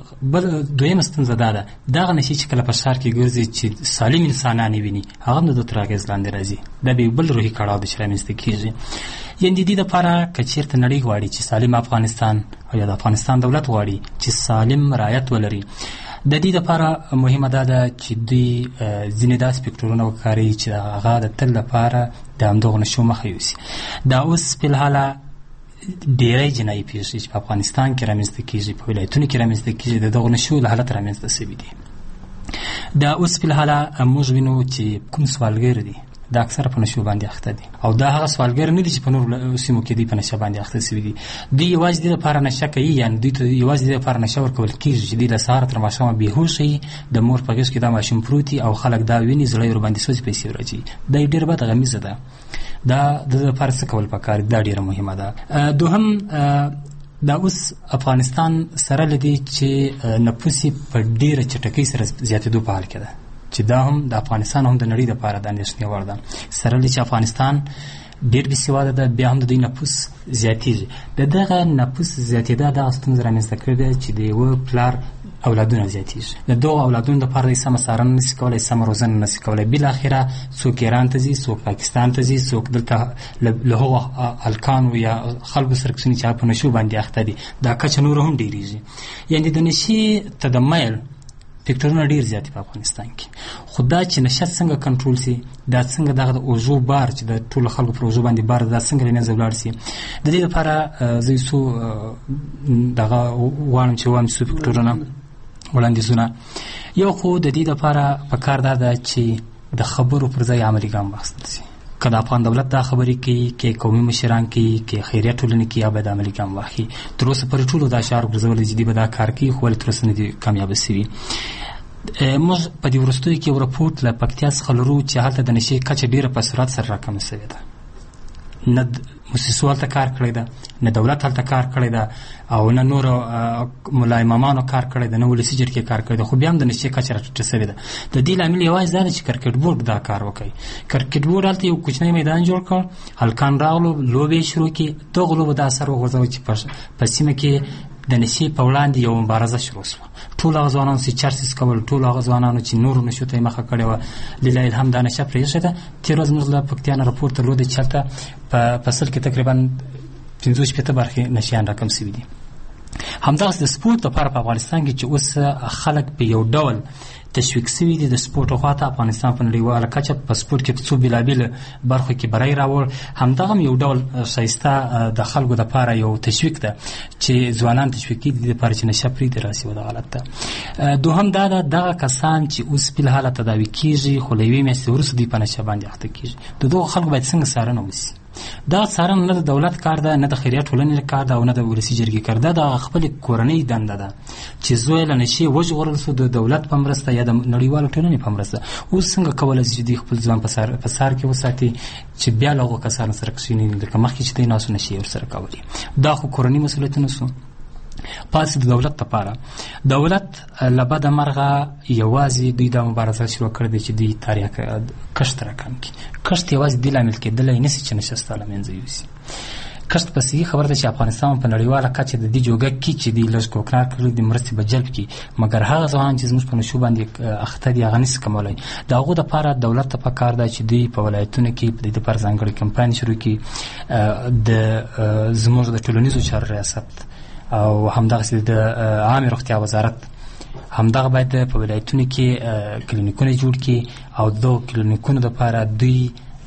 ستونزه دا ده دغه نشي چې کله په ښار کې ګرځي چې سالم انسانان ویني هغه هم د تر اغېز لاندې راځي، دا به بل روحي کړاو د چې رامنځته کېږي. یعنې د دې دپاره که چېرته نړۍ غواړي چې سالم افغانستان او یا د افغانستان دولت غواړي چې سالم رعایت ولري، د دې دپاره مهمه دا ده چې دوی ځینې داسې فکټورونه وکاروي چې هغه د تل لپاره د همدغو نشو مخه یوسي. دا اوس فلحاله ډېری جنایي پیښې چې په افغانستان کې رامنځته کېږي، په ولایتونو کې رامنځته کېږي، د دغو نشو له حالت رامنځته شوي دي. دا اوس فلحاله موږ وینو چې کوم سوالګر دي دا اکثره په نشو باندې اخته دي، او دا هغه سوالګر نه دي چې په نورو سیمو کې دوی په نشه باندې اخته شوي دي. دوی یوازې دې لپاره نشه کوي، یعنې دوی ته یوازې دې لپاره نشه ورکول کېږي چې دوی له سهاره تر ماښامه بېهوښه وي، د مور په غېږ کې دا ماشوم پروت وي او خلک دا ویني، زړه یې ورباندې سوځي، پیسې ورځي. دا یې ډېره بده غمیزه ده. دا د لپاره څه کول پکار دي، دا ډېره مهمه ده. دوهم دا اوس افغانستان سره لدی چې نفوس په ډېره چټکۍ سره زیاتېدو په حال کې ده، چې دا هم د افغانستان هم د نړۍ دپاره د اندېښنې وړ ده. سره لدی چې افغانستان ډېر بېسواده ده، بیا هم د دوی نفوس زیاتېږي. د دغه نفوس زیاتېدا دغه ستونزه رامنځته کړې ده چې د یوه پلار اولادونه زیاتېږي، د دغو اولادونو دپاره د سمه څارنه نشي کولی، سمه روزنه نشي کولی. بالاخره څوک ایران ته ځي، څوک پاکستان ته ځي، څوک دلته له هغو هلکانو یا خلکو سره کسونې چې هغه په نشو باندې اخته دي، دا کچه نوره هم ډېرېږي. یعنې د نشي ته د میل فکټورونه ډېر زیات په افغانستان کې. خو دا چې نشه څنګه کنټرول سي، دا څنګه دغه د اوژو بار چې د ټولو خلکو پر اوژو باندې بار دا څنګه له منځه ولاړ سي، د دې لپاره زه څو دغه غواړم چې وایم څو فکټورونه وړاندیزونه. یو خو د دې لپاره پکار دا ده چې د خبرو پر ځای عملي ګام واخیستل سي. که د افغان دولت دا خبرې کوي، که قومي مشران کوي، که خیریه ټولنې کوي، یا به د عملي ګام واخلي. تر اوسه پورې ټولو دا شعار ګرځولی چې دوی به دا کار کوي، خو ولې تر اوسه نه دي کامیابه سوي. موږ په دې وروستیو کې یو راپورټ له پکتیا څخه لرو چې هلته د نشې کچه ډېره په سرعت سره راکمه سوې ده. نه موسسو هلته کار کړی ده، نه دولت هلته کار کړی ده، او نه نورو ملا امامانو کار کړی ده، نه ولسي جرګې کار کړی ده، خو بیا هم د نشې کچه راټیټه سوې ده. د دې لامل یوازې دا ده چې کرکټ بورډ دا کار وکړي. کرکټ بورډ هلته یو کوچنی میدان جوړ کړ، هلکان راغلو، لوبې یې شروع کړې. دغو لوبو دا اثر وغورځوه چې په سیمه کې د نشې په وړاندې یو مبارزه شروع شوه. ټول هغه ځوانانو چې چرس کول، ټول هغه ځوانانو چې نورو نشو ته یې مخه کړې وه، لله الحمد دا نشه پرېښې ده. تېره ورځ موږ له پکتیا نه راپورټ درلود چې هلته په فصل کې تقریبا 15 برخې نشیان راکم شوي دي. همدغسې د سپورټ لپاره په افغانستان کې چې اوس خلک په یو ډول تشویق شوي دي د سپورټ خواته، افغانستان په نړیواله کچه په سپورټ کې په څو بېلابېلو برخو کې بری راوړ. همدغه یو ډول ښایسته د خلکو دپاره یو تشویق ده چې ځوانان تشویق کړي دي دپاره چې نشه پرېږدي راسي و دغه حالت ته. دوهم دا ده دغه کسان چې اوس فلحاله تداوي کېږي، خو له یوې میاشتې وروسته دوی په نشه باندې اخته کېږي، د دغو خلکو باید څنګه څارنه وشي. دا څارنه نه د دولت کار ده، نه د خیریه ټولنې کار ده، او نه د ولسي جرګې کار ده، د خپلې کورنۍ دنده ده چې زوی له نشي وژغورل شو د دولت په مرسته یا د نړیوالو ټولنې په مرسته، اوس څنګه کولی شي چې خپل ځوان په سار کې وساتي چې بیا له هغو کسانو سره کښېني لکه مخکې چې دی ناسو نشي ورسره کولی. دا خو کورني مسؤلیتونه شو. پاس د دولت لپاره دولت له بده مرغه یوازې دوی دا مبارزه شروع کړې ده چې دوی تاریخ کښت راکم کړي. کښت یوازې دې لامل کېدلی نه شي چې نشه ستا له منځه یوسي. کښت په صحیح خبره ده چې افغانستان په نړیواله کچه د دې جوګه کې چې دوی لږ کوکنار کړي د مرستې په جلب کړي، مګر هغه ځوانان چې زموږ په نشو باندې اخته دي هغه نشي کولی. د هغو دپاره دولت ته پکار ده چې دوی په ولایتونو کې په دې دپاره ځانګړې کمپاین شروع کړي. د زموږ د ټولنیزو چارو ریاست او همدغسې د عامې روغتیا وزارت همدغه باید په ولایتونو کې کلینیکونه جوړ کړي او د دغو کلینیکونو دپاره دوی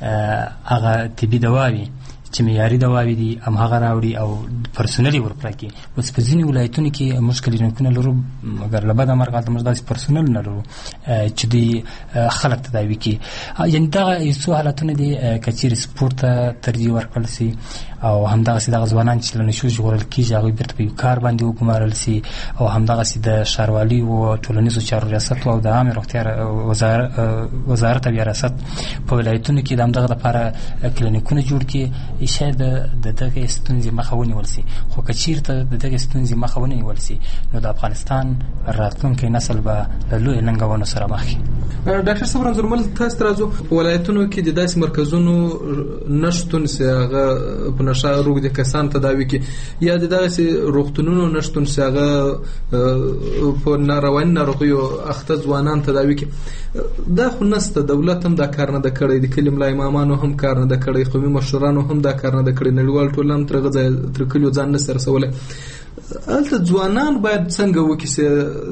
هغه طبي دواوې چې معیاري دواوې دي همهغه راوړي او پرسونل یې ورپوره کړي. اوس په ځینې ولایتونو کې موږ کلینیکونه لرو مګر له بده مرغه هلته موږ داسې پرسونل نه لرو چې دوی خلک تداوي کړي. یعنې دغه یو څو حالتونه دي که چیرې سپورت ته ترجیح ورکړل سي او همدغسې دغه ځوانان چې له نشو ژغورل کېږي هغوی بېرته په یو کار باندې وګمارل سي او همدغسې د ښاروالي و ټولنیزو چارو ریاست او د عامې روغتیا وزارت او یا ریاست په ولایتونو کې د همدغه دپاره کلینیکونه جوړ کړي، شاید د دغه ستونزې مخه ونیول سي. خو که چېرته د دغه ستونزې مخه ونیول سي نو د افغانستان راتلونکی نسل به له لویو ننګونو سره مخ شي. ډاکټر صاحب رنځورمل تاسو ته راځو. ولایتونو کې د داسې مرکزونو نشتون چې هغه په نشه روږدي کسان تداوي کړي یا د دغسې روغتونونو نشتون چې هغه په رواني ناروغیو اخته ځوانان تداوي کړي، دا خو نسته. دولت هم دا کار نه ده کړی، د کلي ملا امامانو هم کار نه ده کړی، قومي مشرانو هم دا کار نه ده کړی، نړیوال ټولنه هم تر کلیو ځان نشي رسولی. هلته ځوانان باید څنګه وکړي چې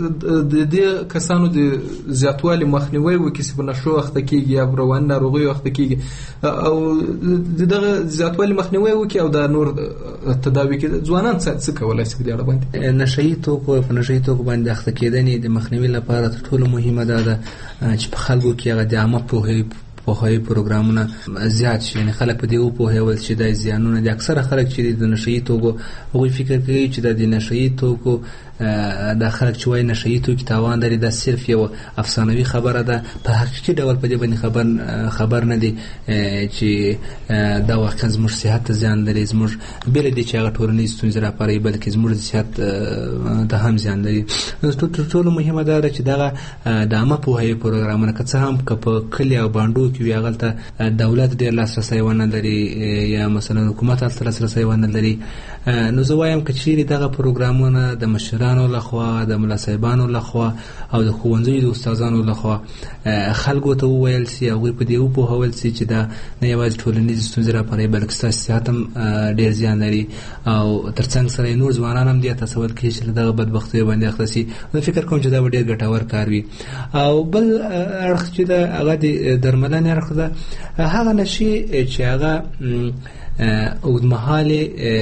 د دې کسانو د زیاتوالي مخنیوی وکړي چې په نشو اخته کېږي یا په رواني ناروغیو اخته کېږي او د دغه زیاتوالي مخنیوی وکړي او دا نور تداوي کړي. ځوانان څه کولی شي په دې اړه باندې؟ نشهیي توکو په نشهیي توکو باندې اخته کېدنې د مخنیوي لپاره تر ټولو مهمه دا ده چې په خلکو کې هغه د عامه پوهاوي پروګرامونه زیات شي. یعنې خلک په دې وپوهول چې دا زیانونه دي. اکثره خلک چې د نشهیي توکو هغوی فکر کوي چې د نشهیي توکو دا خلک چې وایي نشهیي توکي تاوان لري دا صرف یو افسانوي خبره ده. په حقیقي ډول په دې باندې خبر نه دي چې دا واقعا زموږ صحت ته زیان لري. زموږ بېله دې چې هغه ټولنیز ستونزې راپاروي بلکې زموږ صحت ته هم زیان لري. تر ټولو مهمه دا ده چې دغه د عامه پوهاوي پروګرامونه که څه هم که په کلي او بانډو کې وي هغلته دولت ډېر لاسرسی ونه لري یا مثلا حکومت هلته لاسرسی ونه لري، نو زه وایم که چیرې دغه پروګرامونه د مشرانو لخوا د ملا صاحبانو لخوا او د ښوونځیو د استادانو لخوا خلکو ته وویل سي، هغوی په دې وپوهول سي چې دا نه یوازې ټولنیزې ستونزې راپاروي بلکې ستاسو صحت هم ډېر زیان لري او تر څنګ سره یې نور ځوانان هم دې تصور کوي چې له دغه بدبختیو باندې اخته سي. زه فکر کوم چې دا به ډېر ګټور کار وي. او بل اړخ چې ده هغه د درملنې اړخ ده. هغه نشي چې هغه اوږدمهالې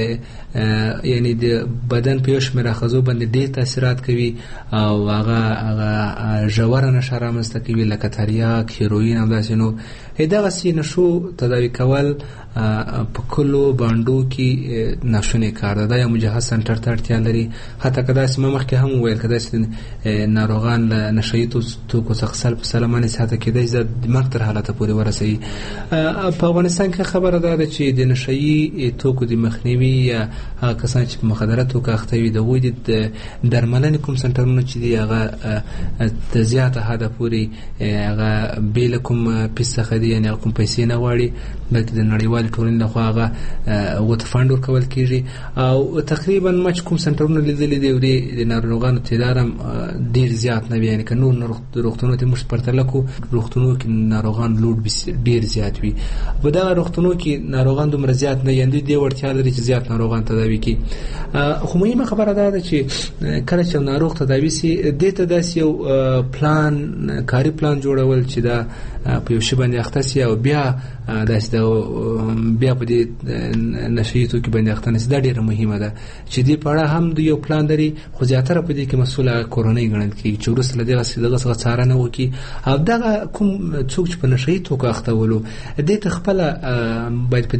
یعنی د بدن په یو شمېر آخذو باندې ډېر تاثیرات کوي او هغه ژوره نشه رامنځته کوي لکه تریاک، هیروین او داسې نور. دغسې نشو تداوي کول په کلو بانډو کې ناشونی کار ده. دا یو مجهز سنټر ته اړتیا لري. حتی که داسې ما مخکې هم وویل که داسې ناروغان له نشهیي توکو څخه سل په سله باندې صحته کېدی شي د مرګ تر حالته پورې ورسوي. په افغانستان کې خبره دا ده چې د نشهیي توکو د مخنیوي یا هغه کسان چې په مخدره توکو اخته وي د هغوی د درملنې کوم سنټرونه چې دي هغه د زیاته حده پورې هغه بې له کوم پیس څخه دي، یعنې هغه کوم پیسې نه غواړي بلکې د نړیوالې ټولنې لخوا هغه هغو ته فنډ ورکول کېږي. او تقریبا ما چې کوم سنټرونه لیدلي دي د ناروغانو تعداد هم ډېر زیات نه وي. یعنې که نور روغتونو ته موږ پرتله کړو روغتونو کې ناروغان لوډ ډېر زیات وي. په دغه روغتونو کې ناروغان دومره زیات نه وي، دوی دې وړتیا لري چې زیات ناروغان تداوي کړي. خو مهمه خبره دا ده چې کله چې ناروغ تداوي سي دې ته داسې یو پلان کاري پلان جوړول چې دا په یو شی باندې اخته سي او بیا داسې بیا په دې نشهیي توکي باندې اخته نه سي. دا ډېره مهمه ده چې دې په اړه هم دوی یو پلان لري. خو زیاتره په دې کې مسؤله کورنۍ ګڼل کېږي چې وروسته له دغه څخه څارنه وکړي او دغه کوم څوک چې په نشهیي توکو اخته ولو دې ته خپله باید په دې وپوهول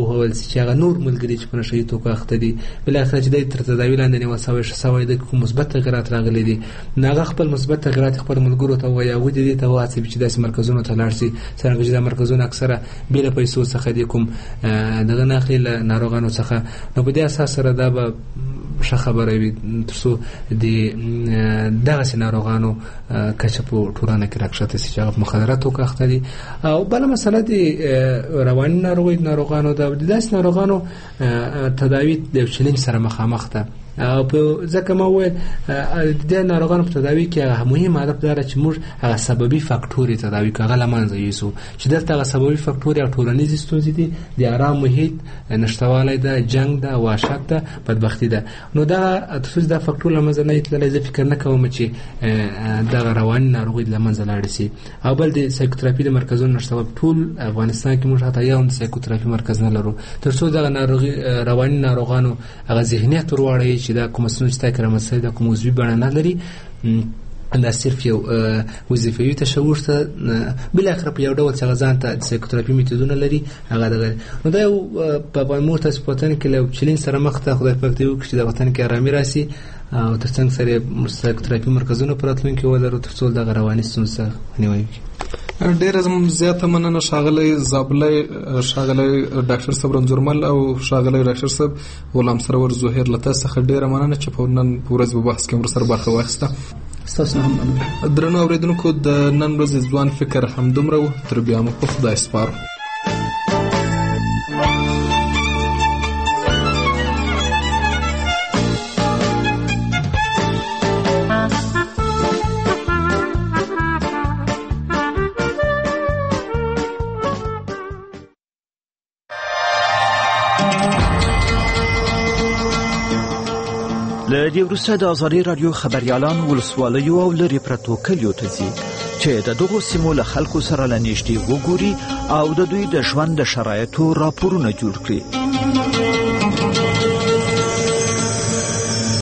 وویل چې هغه نور ملګري چې په نشهیي توکو اخته دي بالاخره چې دوی تر تداوي لاندې نیول سوی د کوم مثبت تغیرات راغلي دي هغه خپل مثبت تغیرات خپل ملګرو ته وایي او دې ته وهڅوي چې داسې مرکزونو ته لاړ شي څرنګه چې دا مرکزونه اکثره بې له پیسو څخه دي کوم دغه نه اخلي له ناروغانو څخه نو په دې اساس سره دا به ښه خبره وي تر څو د دغسې ناروغانو کچه په ټولنه کې راکښته شي چې هغه په مخدره توکو اخته دي او بله مسله د رواني ناروغانو د داسې ناروغانو تداوي د یو چلنج سره مخامخ ده او په ځکه ما وویل د ناروغانو په تداوي کې هغه مهم هدف دا چې موږ هغه سببي فاکټوري تداوي کوو هغه له منځه یوسو چې دلته هغه سببي فاکټوري او ټولنیزې ستونزې دي د ارام محیط نشتوالی ده جنګ ده وحشت ده بدبختي ده نو دا تفصیل دا فاکټور له منځه نه یتللی زه فکر نه کوم چې دغه رواني ناروغي له منځه لاړې سي او بل د سایکوتراپي د مرکزونو نشتوال ټول افغانستان کې موږ حتی یو هم د سایکوتراپي مرکز نه لرو تر څو دغه رواني ناروغانو هغه ذهنیت ورواړوي چې دا کوم ستونزې چې تا مسله دا کوم عضوي بڼه نه لري دا صرف یو وظیفوي تشوش ته بالاخره په یو ډول چې ځان ته د سایکوتراپي میتودونه لري هغه دغه نو دا یو په مور تاسو په وطن کې له چلین سره مخ ته خدای پاک دې وکړي چې د وطن کې آرامي راسي او ترڅنګ سره سایکوتراپي مرکزونه په راتلونکي کې ولرو تر څو دغه رواني ستونزې نیوي ډېر زیاته مننه ښاغلی زابلی ښاغلی ډاکټر صاحب رنځورمل او ښاغلی ډاکټر صاحب غلام سرور زهیر له تاسو څخه ډېره مننه چې په نن ورځ په بحث کې ورسره برخه واخیسته ستاسو هم مننه درنو اورېدونکو د نن ورځې ځوان فکر همدومره و تر بیا مو په خدای سپارو له دې وروسته د ازادي راډیو خبریالان ولسوالیو او لرې پرتو کلیو ته ځي چې د دغو سیمو له خلکو سره له نږدې وګوري او د دوی د ژوند د شرایطو راپورونه جوړ کړي